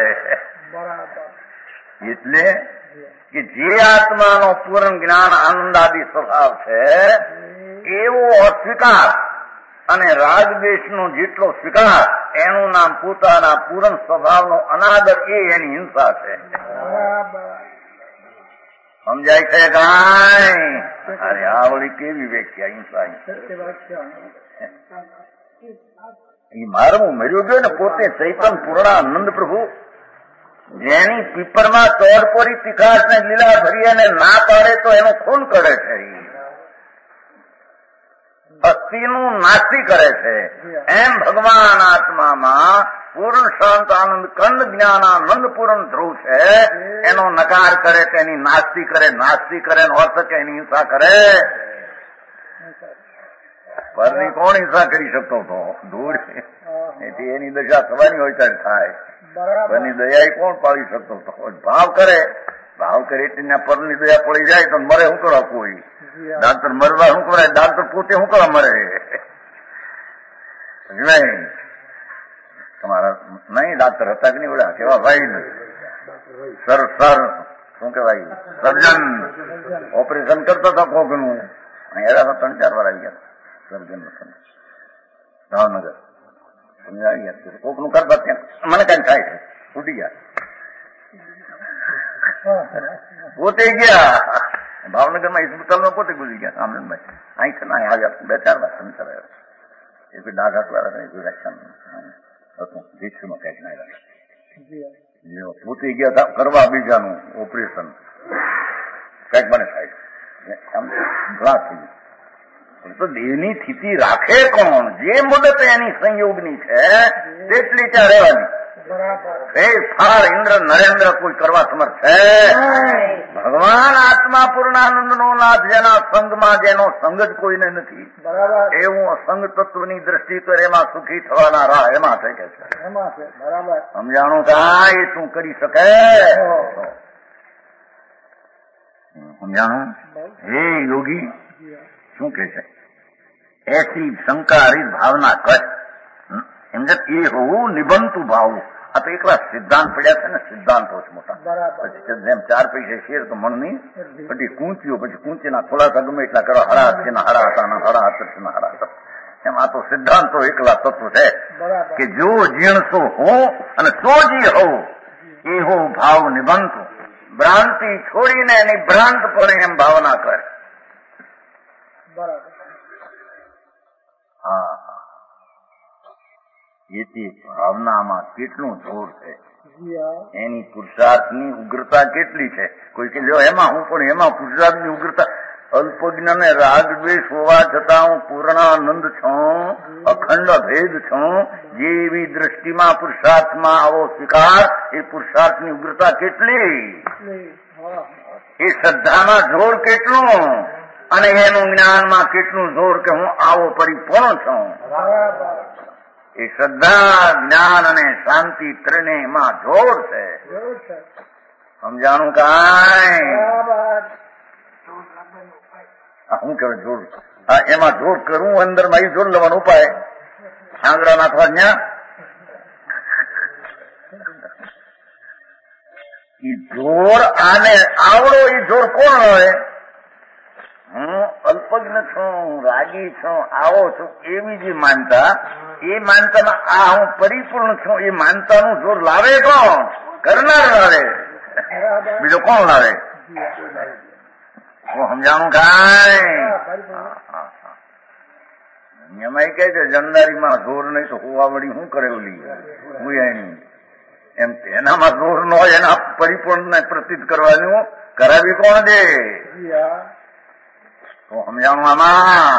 એટલે કે જે આત્માનો પૂર્ણ જ્ઞાન આનંદાદી સ્વભાવ છે એવો અસ્વીકાર અને રાગદ્વેષનો જેટલો સ્વીકાર, એનું નામ પોતાના પૂર્ણ સ્વભાવનો અનાદર, એ એની હિંસા છે. સમજાય છે કાંઈ? અરે આ વળી કેવી વ્યાખ્યા અહિંસા એ મારવું મર્યું ગયો ને પોતે ચૈતન પૂર્ણાનંદ પ્રભુ જેની પીપરમાં તોડપોરી તિખાસ ને લીલા ભરી અને ના પાડે તો એનું ખૂન કરે છે, અસ્થિનું નાસ્તી કરે છે. એમ ભગવાન આત્મામાં પૂર્ણ શાંત આનંદ કંદ જ્ઞાનાનંદ પૂર્ણ ધ્રુવ છે. એનો નકાર કરે તો એની નાસ્તી કરે, નાસ્તી કરે એનો અર્થ કે એની હિંસા કરે. પરની કોણ હિંસા કરી શકતો હતો? ધૂળ એથી એની દશા થવાની હોય ત્યારે થાય. પરની દયા કોણ પાડી શકતો હતો? ભાવ કરે, ભાવ કરે એટલે પરની દયા પડી જાય તો મરે શું કરવા? કોઈ ડાક્ટર મરવા શું કરે? ડાક્ટર પોતે શું કરવા મરે? નહીં તમારા નહીં ડાક્ટર હતા કે નહીં ઓલા કેવા ભાઈ સર શું કેવાય સર્જન ઓપરેશન કરતા હતા કોકનું. એરા 3-4 વાર આવી ગયા સર્જન ભાવનગર આવી ગયા કોકનું કરતા ત્યાં મને કઈ થાય છે છૂટી ગયા પોતે ગયા ભાવનગરમાં હોસ્પિટલમાં પોતે ગુજરી ગયા આનંદભાઈ. અહીં ના આવ્યા 2-4 વાર સંસાર આવ્યો એ કોઈ ડાઘાટ વાળા વ્યાખ્યાન હતું વિશ્વમાં કઈક ના આવ્યા પોતે ગયા કરવા બીજાનું ઓપરેશન કઈક મને થાય ખલાસ થઈ ગયું. તો દેહની સ્થિતિ રાખે કોણ? જે મુદત એની સંયોગની છે તેટલી ત્યાં રહેવાની. ફેરફાર ઇન્દ્ર નરેન્દ્ર કોઈ કરવા સમર્થ છે? ભગવાન આત્મા પૂર્ણાનંદ નો નાથ જેના સંગમાં જેનો સંગ જ કોઈને નથી એવું અસંગ તત્વની દ્રષ્ટિ પર એમાં સુખી થવાના રાહ એમાં થઈ કે છે. સમજાણું કાંઈ શું કરી શકે? સમજાણું? હે યોગી શું કે છે? એસી શંકારિત ભાવના કર એમ એ હોવું નિબંધતું ભાવું. આ તો એકલા સિદ્ધાંત પડ્યા છે ને, સિદ્ધાંતો છે મોટા. પછી જેમ 4 પૈસે શેર તો મણની પછી કૂંચીઓ, પછી કૂંચીના ખુલાસા ગમે એટલા કરો. હરા છે ને હરા હતા ને હરા હતર છે ને હરા હતર. એમ આ તો સિદ્ધાંતો એકલા તત્વ છે કે જો જીણસો હું અને સોજી હોઉં એ હોવું ભાવ નિબંધતું. ભ્રાંતિ છોડીને એની ભ્રાંત પડે એમ ભાવના કરે. હા એથી ભાવનામાં કેટલું જોર છે, એની પુરુષાર્થની ઉગ્રતા કેટલી છે. કોઈ કે લ્યો એમાં હું પણ એમાં પુરુષાર્થની ઉગ્રતા અલ્પજ્ઞ ને રાગ દ્વેષ હોવા છતાં હું પૂર્ણાનંદ છું, અખંડ ભેદ છું. જે એવી દ્રષ્ટિમાં પુરુષાર્થમાં આવો સ્વીકાર એ પુરુષાર્થની ઉગ્રતા કેટલી, એ શ્રદ્ધામાં જોર કેટલું અને એનું જ્ઞાનમાં કેટલું જોર કે હું આવો પરિપૂર્ણ છું. એ શ્રદ્ધા જ્ઞાન અને શાંતિ ત્રણેયમાં જોર છે. સમજાણું કાંઈ? શું કહેવાય જોર? હા એમાં જોર કરવું અંદર માં જોર લેવાનો ઉપાય આંગળા નાખવા ત્યાં એ જોર આને આવડો એ જોર કોણ હોય? હું અલ્પજ્ઞ છું, રાગી છું, આવો છું એવી જે માનતા, એ માનતામાં આ હું પરિપૂર્ણ છું એ માનતાનું જોર લાવે કોણ? કરનાર લાવે. બીજો કોણ લાવે? હું સમજાણું કાંઈ? એમાં કહે છે જણદારીમાં જોર નહીં તો હોવાવડી શું કરે ઓલી ગુયાણી એમ. એનામાં જોર ન હોય એના પરિપૂર્ણ ને પ્રતીત કરવાનું કરાવી કોણ દે? તો સમજાણું આમાં?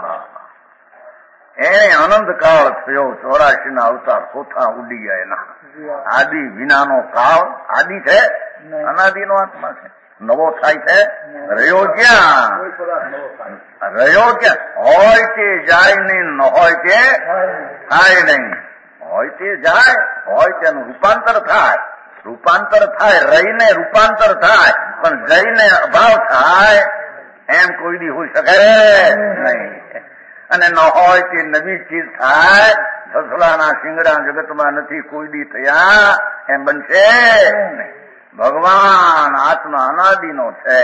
એને અનંત કાળ થયો, 84 ના અવતાર કોથા ઉડી ગયા એના. આદિ વિનાનો કાળ આદિ છે, અનાદિનો આત્મા છે. નવો થાય છે, રહ્યો ક્યાં? રહ્યો ક્યાં? હોય તે જાય નહીં, ન હોય તે થાય નહીં. હોય તે જાય, હોય તેનું રૂપાંતર થાય. રૂપાંતર થાય, રહીને રૂપાંતર થાય, પણ જઈને અભાવ થાય એમ કોઈ દી હોઈ શકે નહીં. અને ન હોય તે નવી ચીજ થાય. સસલાના શિંગડા જગતમાં નથી કોઈ દી થયા એમ બનશે નહીં. ભગવાન આત્મા અનાદિનો છે.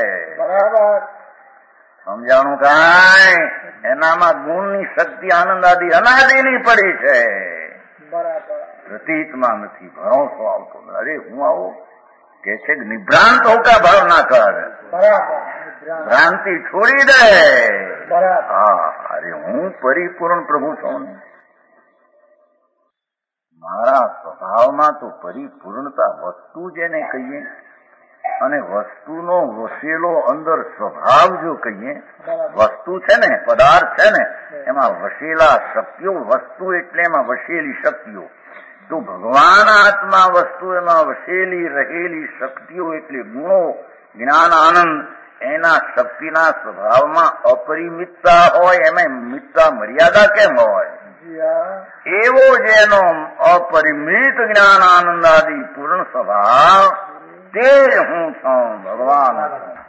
સમજાણું કાંઈ? એનામાં ગુણની શક્તિ આનંદ આદિ અનાદિની પડી છે. પ્રતીતમાં નથી, ભરોસો આવતો. અરે હું આવું કે છે નિભ્રાંત હોકા ભાવ ના કર. ભ્રાંતિ છોડી દે. હા, અરે હું પરિપૂર્ણ પ્રભુ છું. મારા સ્વભાવમાં તો પરિપૂર્ણતા વસ્તુ જેને કહીએ અને વસ્તુનો વસેલો અંદર સ્વભાવ જો કહીએ, વસ્તુ છે ને, પદાર્થ છે ને, એમાં વસેલા શક્તિઓ, વસ્તુ એટલે એમાં વસેલી શક્તિઓ. તો ભગવાન આત્મા વસ્તુ એમાં વસેલી રહેલી શક્તિઓ એટલે ગુણો, જ્ઞાન, આનંદ, એના શક્તિના સ્વભાવમાં અપરિમિતતા હોય. એમાં મિતતા મર્યાદા કેમ હોય? એવો જેનો અપરિમિત જ્ઞાન આનંદ આદિ પૂર્ણ સ્વભાવ, તે હું છું, ભગવાન.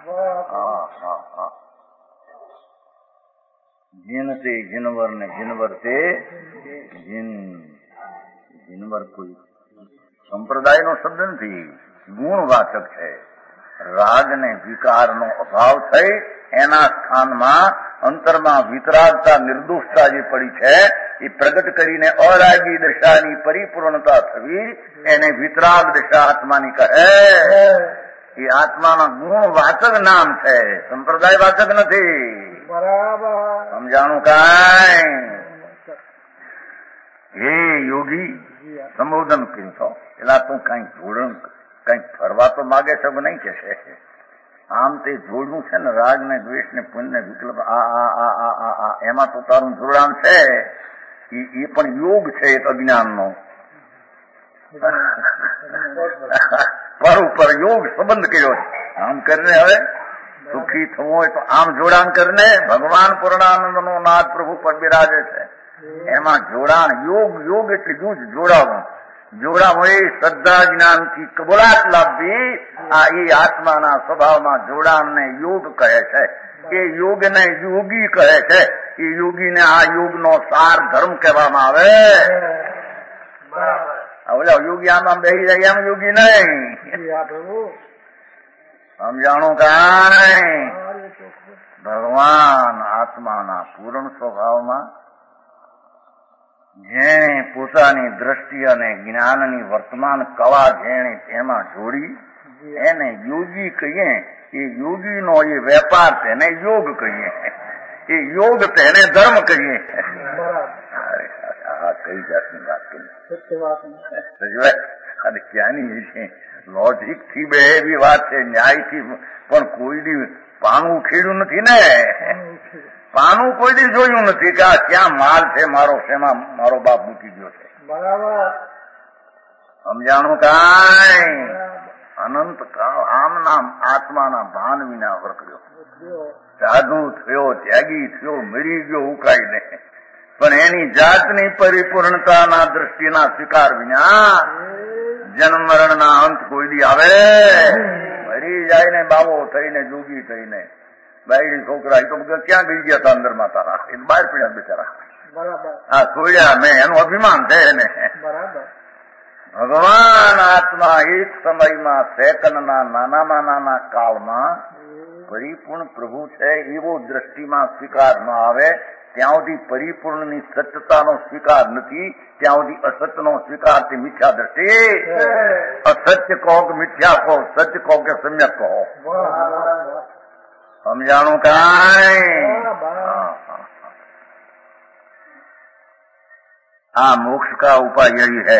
જીન તે જીનવર ને જીનવર તે જીન. જીનવર કોઈ સંપ્રદાયનો શબ્દ નથી, ગુણવાચક છે. રાગ ને વિકારનો અભાવ થઈ એના સ્થાનમાં અંતરમાં વિતરાગતા, નિર્દોષતા જે પડી છે એ પ્રગટ કરીને અરાગી દશાની પરિપૂર્ણતા થવી, એને વિતરાગ દશા આત્માની કહે. એ આત્માના ગુણવાચક નામ છે, સંપ્રદાય વાચક નથી. બરાબર સમજાણું કાંઈ? હે યોગી, સંબોધન કર્યું છો પેલા તું કઈક જોડણ, કઈક ફરવા તો માગે છે નહીં કે છે. આમ તે જોડવું છે ને, રાગ ને દ્વેષ ને પુણ્ય ને વિકલ્પ, એમાં તો તારું જોડાણ છે. એ પણ યોગ છે, એક અજ્ઞાનનો. પર ઉપર યોગ સંબંધ કર્યો છે. આમ કરીને હવે સુખી થવું હોય તો આમ જોડાણ કરીને ભગવાન પૂર્ણાનંદનો નાથ પ્રભુ પર બિરાજે છે. એમાં જોડાણ, યોગ, યોગ એટલે જૂજ જોડાવું. જોડાવું એ શ્રદ્ધા જ્ઞાનથી કબૂલાત લાવવી. આ એ આત્માના સ્વભાવમાં જોડાણને યોગ કહે છે. એ યોગને યોગી કહે છે. એ યોગીને આ યોગનો સાર ધર્મ કહેવામાં આવે. ઓલા યોગી આમ બેસી જાય એમ યોગી નહીં. સમજાણું કાંઈ? ભગવાન આત્માના પૂર્ણ સ્વભાવમાં જેણે પોતાની દ્રષ્ટિ અને જ્ઞાનની વર્તમાન કળા જેણે તેમાં જોડી, એને યોગી કહીએ. એ યોગીનો એ વેપાર તેને યોગ કહીએ. એ યોગ તેને ધર્મ કહીએ. કઈ જાતની વાત કરી? ક્યાંની છે? લોજિક થી બે એવી વાત છે, ન્યાય થી પણ કોઈ દી પાનું ખેડ્યું નથી ને. પાનું કોઈ દી જોયું નથી કે આ ક્યાં માલ છે મારો, શેમાં મારો બાપ મૂકી ગયો છે. બરાબર સમજાણું કાંઈ? અનંત કાળ આમના આત્માના ભાન વિના વર્ક્યો. સાધુ થયો, ત્યાગી થયો, મરી ગયો ઉકાઈને, પણ એની જાતની પરિપૂર્ણતાના દ્રષ્ટિના સ્વીકાર વિના જન્મ મરણના અંત કોઈ દી આવે? મરી જાય ને બાવો થઈને, જોગી થઈને. બાયડી છોકરા એ તો ક્યાં ગઈ ગયા હતા અંદરમાં તારા? એ બહાર પડ્યા બિચારા. હા, છોડ્યા મેં, એનું અભિમાન છે એને. ભગવાન આત્મા એક સમયમાં સેકન્ડના નાનામાં નાના કાળમાં પરિપૂર્ણ પ્રભુ છે એવો દ્રષ્ટિમાં સ્વીકાર ન આવે ત્યાં સુધી પરિપૂર્ણની સત્યતાનો સ્વીકાર નથી. ત્યાં સુધી અસત્યનો સ્વીકાર તે મિથ્યા દ્રષ્ટિ. અસત્ય કહો કે મિથ્યા કહો, સત્ય કહો કે સમ્યક કહો. સમજાણું કાંઈ? हाँ, मोक्ष का उपाय यही है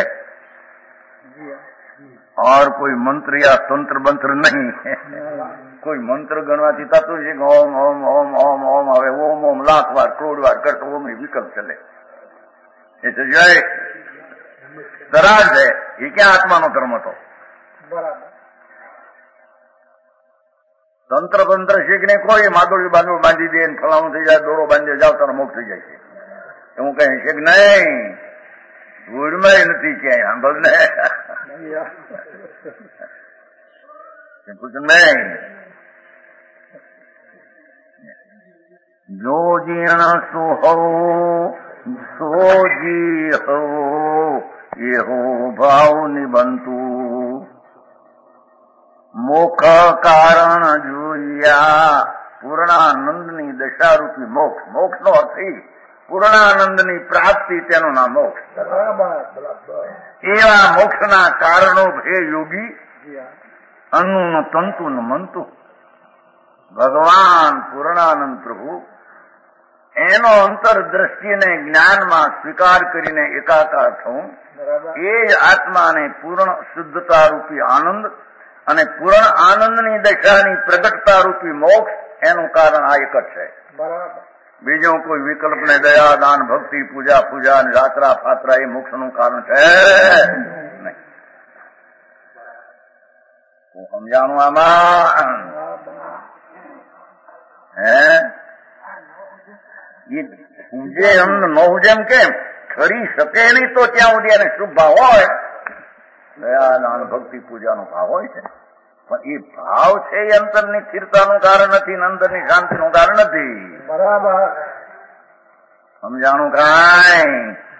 और कोई मंत्र या तंत्र मंत्र नहीं है। कोई मंत्र गणवाથી થતું છે ઓમ ઓમ ઓમ ઓમ ઓમ આવે, ઓમ ઓમ લાખ વાર કરોડ વાર કરતો ઓમ વિકલ્પ ચલે એ તો જય તરાજ છે. એ ક્યાં આત્માનો ધર્મ હતો? તંત્ર તંત્ર શીખને કોઈ માદોડી બાંધો બાંધી દે, ફલાણું થઈ જાય, દોરો બાંધી જાવ તારો મોક્ષ થઈ જાય છે એવું કઈ છે કે નહીં? ધૂળમાં નથી ક્યાંય સાંભળ ને નહીં. જો જીણ સુહો સોજી હો એહો ભાવ નિબંતું મોખ કારણ જોયા. પૂર્ણાનંદની દશારૂપી મોક્ષ. મોક્ષ નો અર્થ પૂર્ણાનંદની પ્રાપ્તિ, તેનું નામ મોક્ષ. એવા મોક્ષના કારણો હે યોગી, અન્નુ તંતુ મનતું ભગવાન પૂર્ણાનંદ પ્રભુ એનો અંતરદ્રષ્ટિને જ્ઞાનમાં સ્વીકાર કરીને એકાકાર થવું, એ જ આત્માને પૂર્ણ શુદ્ધતા રૂપી આનંદ અને પૂર્ણ આનંદની દશાની પ્રગટતા રૂપી મોક્ષ, એનું કારણ આ એક જ છે. બીજો કોઈ વિકલ્પ ને દયા, દાન, ભક્તિ, પૂજા અને યાત્રા ફાત્રા એ મોક્ષનું કારણ છે નહીં. હું સમજાણું આમાં? પૂજે એમ ન જેમ કેમ ખરી શકે નહીં, તો ત્યાં સુધી એને શુભ ભાવ હોય, દયા, દાન, ભક્તિ, પૂજાનો ભાવ હોય છે. પણ એ ભાવ છે એ અંતરની સ્થિરતાનું કારણ નથી, અંદરની શાંતિનું કારણ નથી. બરાબર समझाणु काई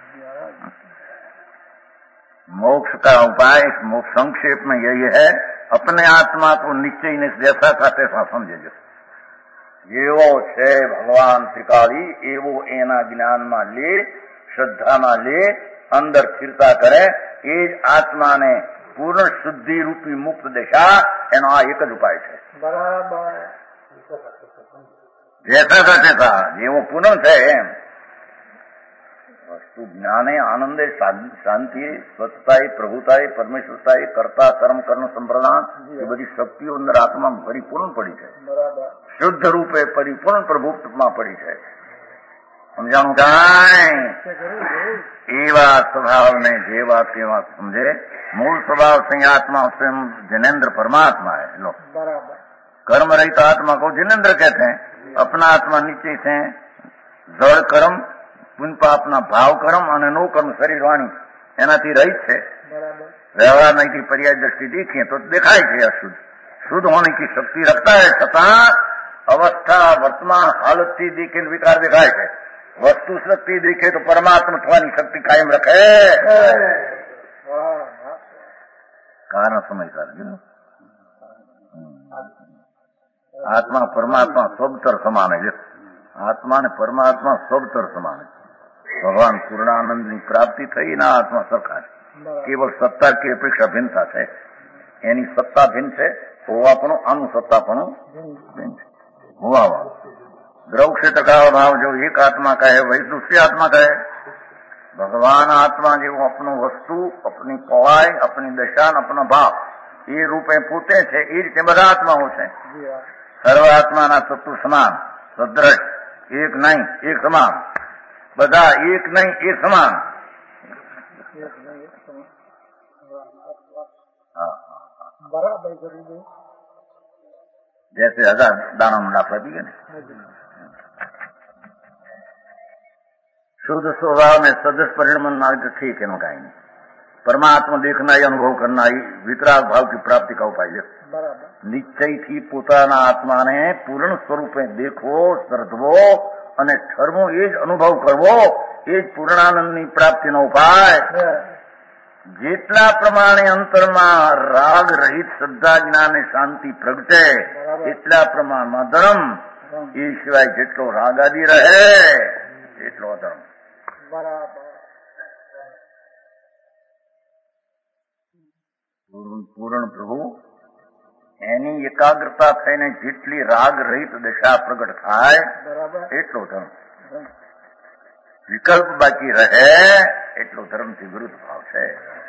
मोक्ष का उपाय मोक्ष संक्षेप में यही है, अपने आत्मा को निश्चय ने जैसा था तैसा समझे. एवो छे भगवान त्रिकाली एवो एना ज्ञान में ले, श्रद्धा में ले, अंदर स्थिरता करे, ए ज आत्मा ने पूर्ण शुद्धि रूपी मुक्त दशा एनो आ एक ज उपाय है. बराबर जैसा था तैसा जेवो पूर्ण है एम वस्तु ज्ञाने आनंदे शांति स्वच्छता प्रभुता परमेश्वरता कर्ता कर्म कर्ण संप्रदान ये बड़ी शक्तिओ अंदर आत्मा परिपूर्ण पड़ी है. शुद्ध रूपे परिपूर्ण प्रभुत्व पड़ी है. समझाणु काई एवा स्वभाव ने जेवा तेवा समझे. मूल स्वभाव से आत्मा स्वयं जिनेन्द्र परमात्मा है. लो कर्म रहित आत्मा को जिनेन्द्र कहते हैं. अपना आत्मा नीचे से जड़ कर्म पुण्य पापना भाव कर्म અને નો કર્મ શરીર વાણી એનાથી રહિત છે. व्यवहार नहीं की पर्याय दृष्टि देखिए तो दिखाई है अशुद्ध. शुद्ध होने की शक्ति रखता है, छता अवस्था वर्तमान हालत थी देखे विकार दिखाए है. वस्तु शक्ति देखे तो परमात्मा थવાની शक्ति कायम रखे. कारण समझ कर आत्मा परमात्मा सबतर समान है. आत्मा ने परमात्मा सबतर समान है. भगवान पूर्णानंद ની પ્રાપ્તિ થઈ ના આત્મા સરખા છે. કેવળ સત્તા की અપેક્ષા ભિન્નતા છે. એની સત્તા ભિન્ન છે, હોવાપણું આનું સત્તાપણું ભિન્ન છે. હોવા द्रव क्षेत्र का अभाव जो एक आत्मा का है वही दूसरी आत्मा का है. भगवान आत्मा जो अपनो वस्तु अपनी पवाय अपनी दशा अपना भाव એ રૂપે પોતે છે, એ રીતે બધા આત્માઓ છે. સર્વ આત્માના તત્વ સમાન સદ્રઢ એક નહીં એક સમાન, બધા એક નહીં એક સમાન. जैसे 1000 दाना में दाखला दी गए. शुद्ध स्वभाव में सदस्य परिणमन मार्ग ठीक है. कहीं नहीं. परमात्मा देखना ही अनुभव करना ही वितराग भाव की प्राप्ति का उपाय है. निश्चय थी पोताना आत्मा ने पूर्ण स्वरूपे देखो श्रद्धवो અને ઠરવો એ જ અનુભવ કરવો એ જ પૂર્ણાનંદની પ્રાપ્તિનો ઉપાય. જેટલા પ્રમાણે અંતરમાં રાગ રહિત શ્રદ્ધા જ્ઞાન અને શાંતિ પ્રગટે એટલા પ્રમાણમાં ધર્મ, એ સિવાય જેટલો રાગ આદિ રહે એટલો અધર્મ. પૂર્ણ પ્રભુ એની એકાગ્રતા થઈને જેટલી રાગ રહિત દશા પ્રગટ થાય એટલો ધર્મ. વિકલ્પ બાકી રહે એટલો ધર્મથી વિરુદ્ધ ભાવ છે.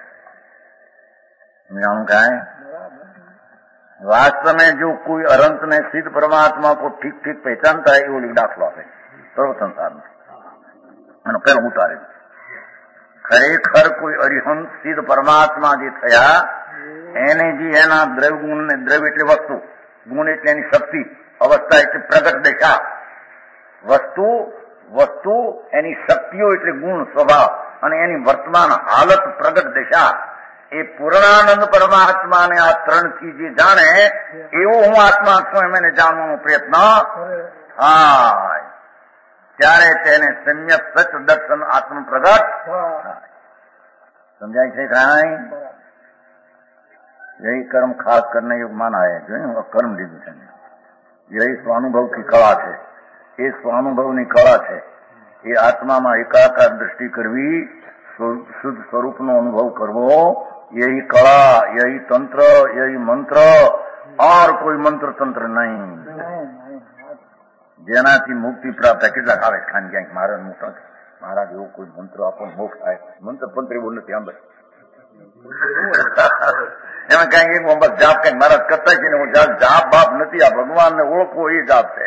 समझाऊं क्या है? वास्तव में जो कोई अनंत ने सिद्ध परमात्मा को ठीक ठीक पहचानता है वो दाखलो આપે સર્વ સંસારમાં અને પેલો ઉતારે. ખરેખર કોઈ અરિહંત સિદ્ધ પરમાત્મા જે થયા એને જે એના દ્રવ્ય ગુણ ને દ્રવ્ય એટલે વસ્તુ, ગુણ એટલે એની શક્તિ, અવસ્થા એટલે પ્રગટ દશા. વસ્તુ એની શક્તિઓ એટલે ગુણ સ્વભાવ અને એની વર્તમાન હાલત પ્રગટ દશા. એ પૂર્ણાનંદ પરમાત્માને આ ત્રણ ચીજે જાણે એવો હું આત્મા છું એમ એને જાણવાનો પ્રયત્ન થાય ત્યારે તેને સમ્યક સચ દર્શન આત્મ પ્રગટ સમજાય છે. કાંઈ यही कर्म खास करने योग माना है जो कर्म डिविजन. यही स्वानुभव की कला है. ये स्वानुभव ની કળા છે. એ આત્મામાં એકાકાર દ્રષ્ટિ કરવી, શુદ્ધ સ્વરૂપનો અનુભવ કરવો, यही कला यही तंत्र यही मंत्र और कोई મંત્ર તંત્ર નહીં જેનાથી મુક્તિ પ્રાપ્ત થાય. કેટલાક આવે ખાન ક્યાંક મહારાજ એવો કોઈ મંત્ર આપો મોક્ષ થાય. મંત્ર તંત્ર એવું નથી આંબે એમાં કઈ એક બસ જાપ કઈ મહારાજ કરતા છે ને હું જાપ બાપ નથી. આ ભગવાનને ઓળખવો એ જાપ છે.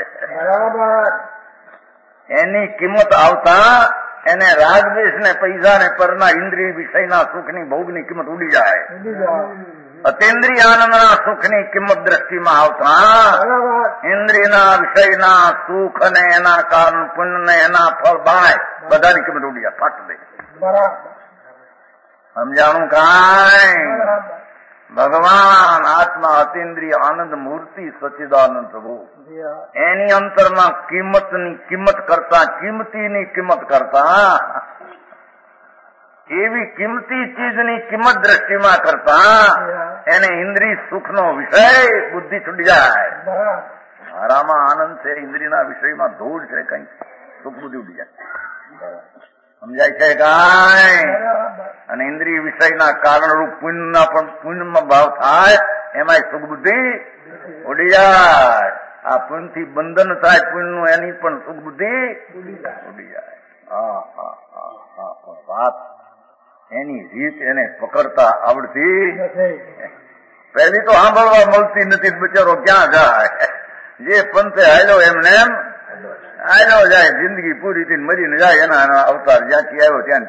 એની કિંમત આવતા એને રાગદ્વેષ ને પૈસા ને પરના ઇન્દ્રિય વિષયના સુખની ભોગની કિંમત ઉડી જાય. અતેન્દ્રિય આનંદના સુખની કિંમત દ્રષ્ટિમાં આવતા ઇન્દ્રિયના વિષયના સુખ અને એના કારણ પુણ્ય ને એના ફળ બાય બધાની કિંમત ઉડી જાય. ફાટ દે સમજાણું કાંઈ? ભગવાન આત્મા અતિન્દ્રિય આનંદ મૂર્તિ સચ્ચિદાનંદ પ્રભુ એની અંતરમાં કિંમત કરતા કિંમતીની કિંમત કરતા એવી કિંમતી ચીજની કિંમત દ્રષ્ટિમાં કરતા એને ઇન્દ્રિય સુખનો વિષય બુદ્ધિ છૂટી જાય. મારામાં આનંદ છે, ઇન્દ્રિયના વિષયમાં ધૂળ છે, કઈ સુખ બુદ્ધિ ઉડી જાય. સમજાય છે કાંઈ? અને ઇન્દ્રિય વિષયના કારણરૂપ પુણ્યમાં ભાવ થાય એમાં સુખ બુદ્ધિ ઉડી જાય. આ પુણ્યથી બંધન થાય પુણ્યનું એની પણ સુખ બુદ્ધિ ઉડી જાય. વાત એની રીત એને પકડતા આવડતી પહેલી તો સાંભળવા મળતી નથી. બિચારો ક્યાં જાય? જે પંથે હાલ્યો એમને એમ હાલ્યો જાય. જિંદગી પૂરી થઈને મરીને જાય. એના અવતાર જ્યાંથી આવ્યો ત્યાં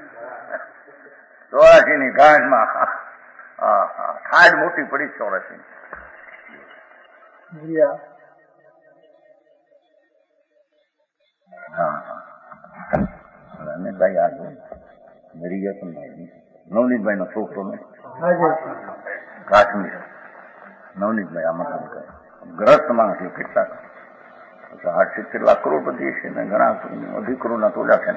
84 ની ગાંઠમાં ખાડ મોટી પડી 84. અને ભાઈ આ મરી ગયા પણ નવનીતભાઈ નો છોકરો ને કાશ્મીર નવનીતભાઈ આમાં ગ્રસ્ત માણસ કેટલાક 60-70 લાખ કરોડપતિ છે ને ઘણા અઢી કરોડના તોડા છે ને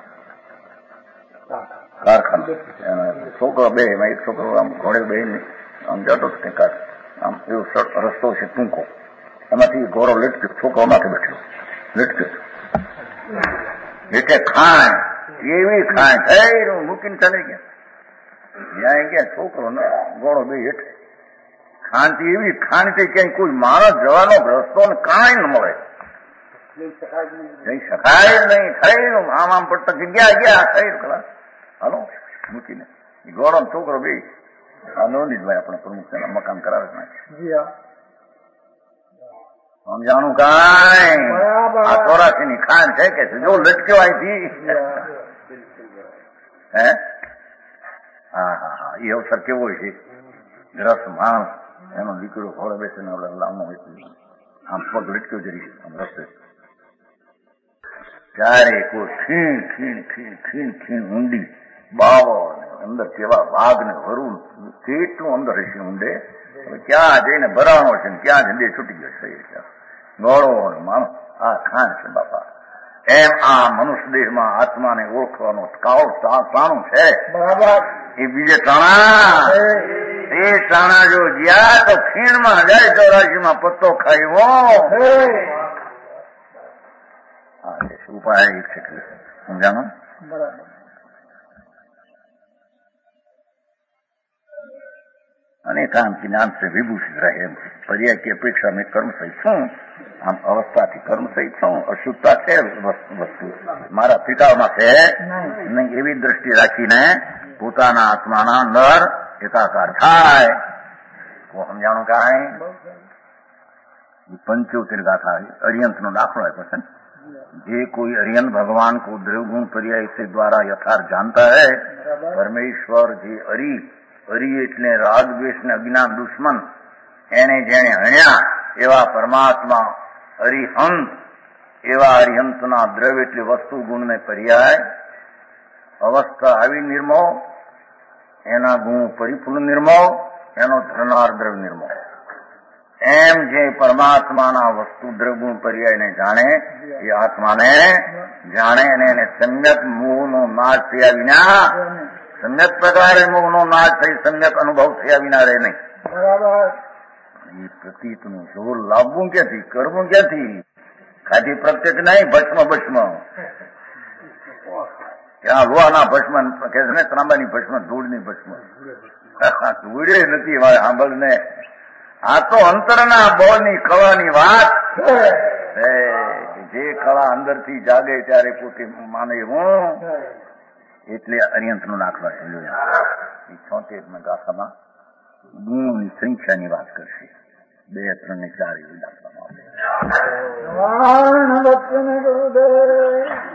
કારખાના. છોકરો બે એમાં એક છોકરો આમ ઘોડે બે આમ જતો આમ એવો રસ્તો છે ટૂંકો, એમાંથી ઘોડો લટક્યો, છોકરો માથે બેઠો લટક્યો. એટલે ખાણ એવી ખાણ થઈ મૂકીને ચાલી ગયા. ત્યાં ગયા છોકરો ને ઘોડો બે હેઠે. ખાંડથી એવી ખાંડથી ક્યાંય કોઈ માણસ જવાનો રસ્તો ને કાંઈ ન મળે. જઈ શકાય નહીં. થયું આમ પડતા ગયા થયું ખરા હાલો મૂકીને ઘોડો છોકરો બે. આ નવનીતભાઈ આપણા પ્રમુખ મકાન કરાવે નાખે. સમજાણું કાંઈ? આ 84 ની ખાંડ છે કે જો લટક્યો અહીંથી. હે હા એ અવસર કેવો છે? રસ માણસ એનો દીકરો ઘોડે બેસે ને લાવનો આમ પગ લટક્યો જરી આમ રસ્તે. ત્યારે કોઈ ખીણ ઊંડી બાવો અંદર કેવા વાઘ ને વરુણ કેટલું અંદર હશે ઊંડે. ક્યાં જઈને ભરાણો છે ને ક્યાં જઈને છૂટી ગયો છે ઘોડો માણસ. આ ખાંડ છે બાપા. એમ આ મનુષ્ય દેહમાં આત્માને ઓળખવાનો તાણું છે બરાબર. એ બીજે ટાણા એ ટાણા જો ગયા તો ખીણમાં જાય 84 પત્તો ખાયો. ઉપાય એક છે સમજાણો? બરાબર. અનેકાંત જ્ઞાન से विभूषित रहे એમ पर्याय की अपेक्षा में कर्म सहित છું. આમ અવસ્થાથી કર્મ સહિત છું. અશુદ્ધતા છે વસ્તુ મારા પિતામાં છે નહીં એવી દ્રષ્ટિ રાખીને પોતાના આત્માના અંદર એકાકાર થાય. સમજાણું કાંઈ? 75 गाथा अरियंत नो दाखलो आप्यो छे. जे कोई अरियंत भगवान को द्रव्यगुण पर्याय से द्वारा यथार्थ जानता है परमेश्वर जी અરી એટલે રાગ દ્વેષ ને અજ્ઞાન દુશ્મન એને જેને હણ્યા એવા પરમાત્મા અરિહંત એવા અરિહંતના દ્રવ્ય એટલે વસ્તુ ગુણને પર્યાય અવસ્થા આવી નિર્મો એના ગુણ પરિપૂર્ણ નિર્મો એનો ધરનાર દ્રવ્ય નિર્મો. એમ જે પરમાત્માના વસ્તુ દ્રવ્ય પર્યાયને જાણે એ આત્માને જાણે અને એને સમ્યક મોહનો નાશ થયા વિના સમ્યક પ્રકારે મોહનો નાશ થઈ સમ્યક અનુભવ થયા વિના રહે નહીં. એ પ્રતીતનું જોર લાવવું ક્યાંથી? કરવું ક્યાંથી? ખાલી પ્રત્યક્ષ નહીં ભસ્મ ત્યાં લોહાના ભસ્મ કે ત્રાંબાની ભસ્મ ધૂળની ભસ્મ ધૂળે નથી મારે સાંભળને આ તો અંતરના બળની કળાની વાત છે. જે કળા અંદરથી જાગે ત્યારે પોતે માને હું એટલે અરિયંતનો દાખલો જોયો. 76 ગાથામાં ગુણની સંખ્યાની વાત કરશે. 2, 3 ને 4 એવું દાખલામાં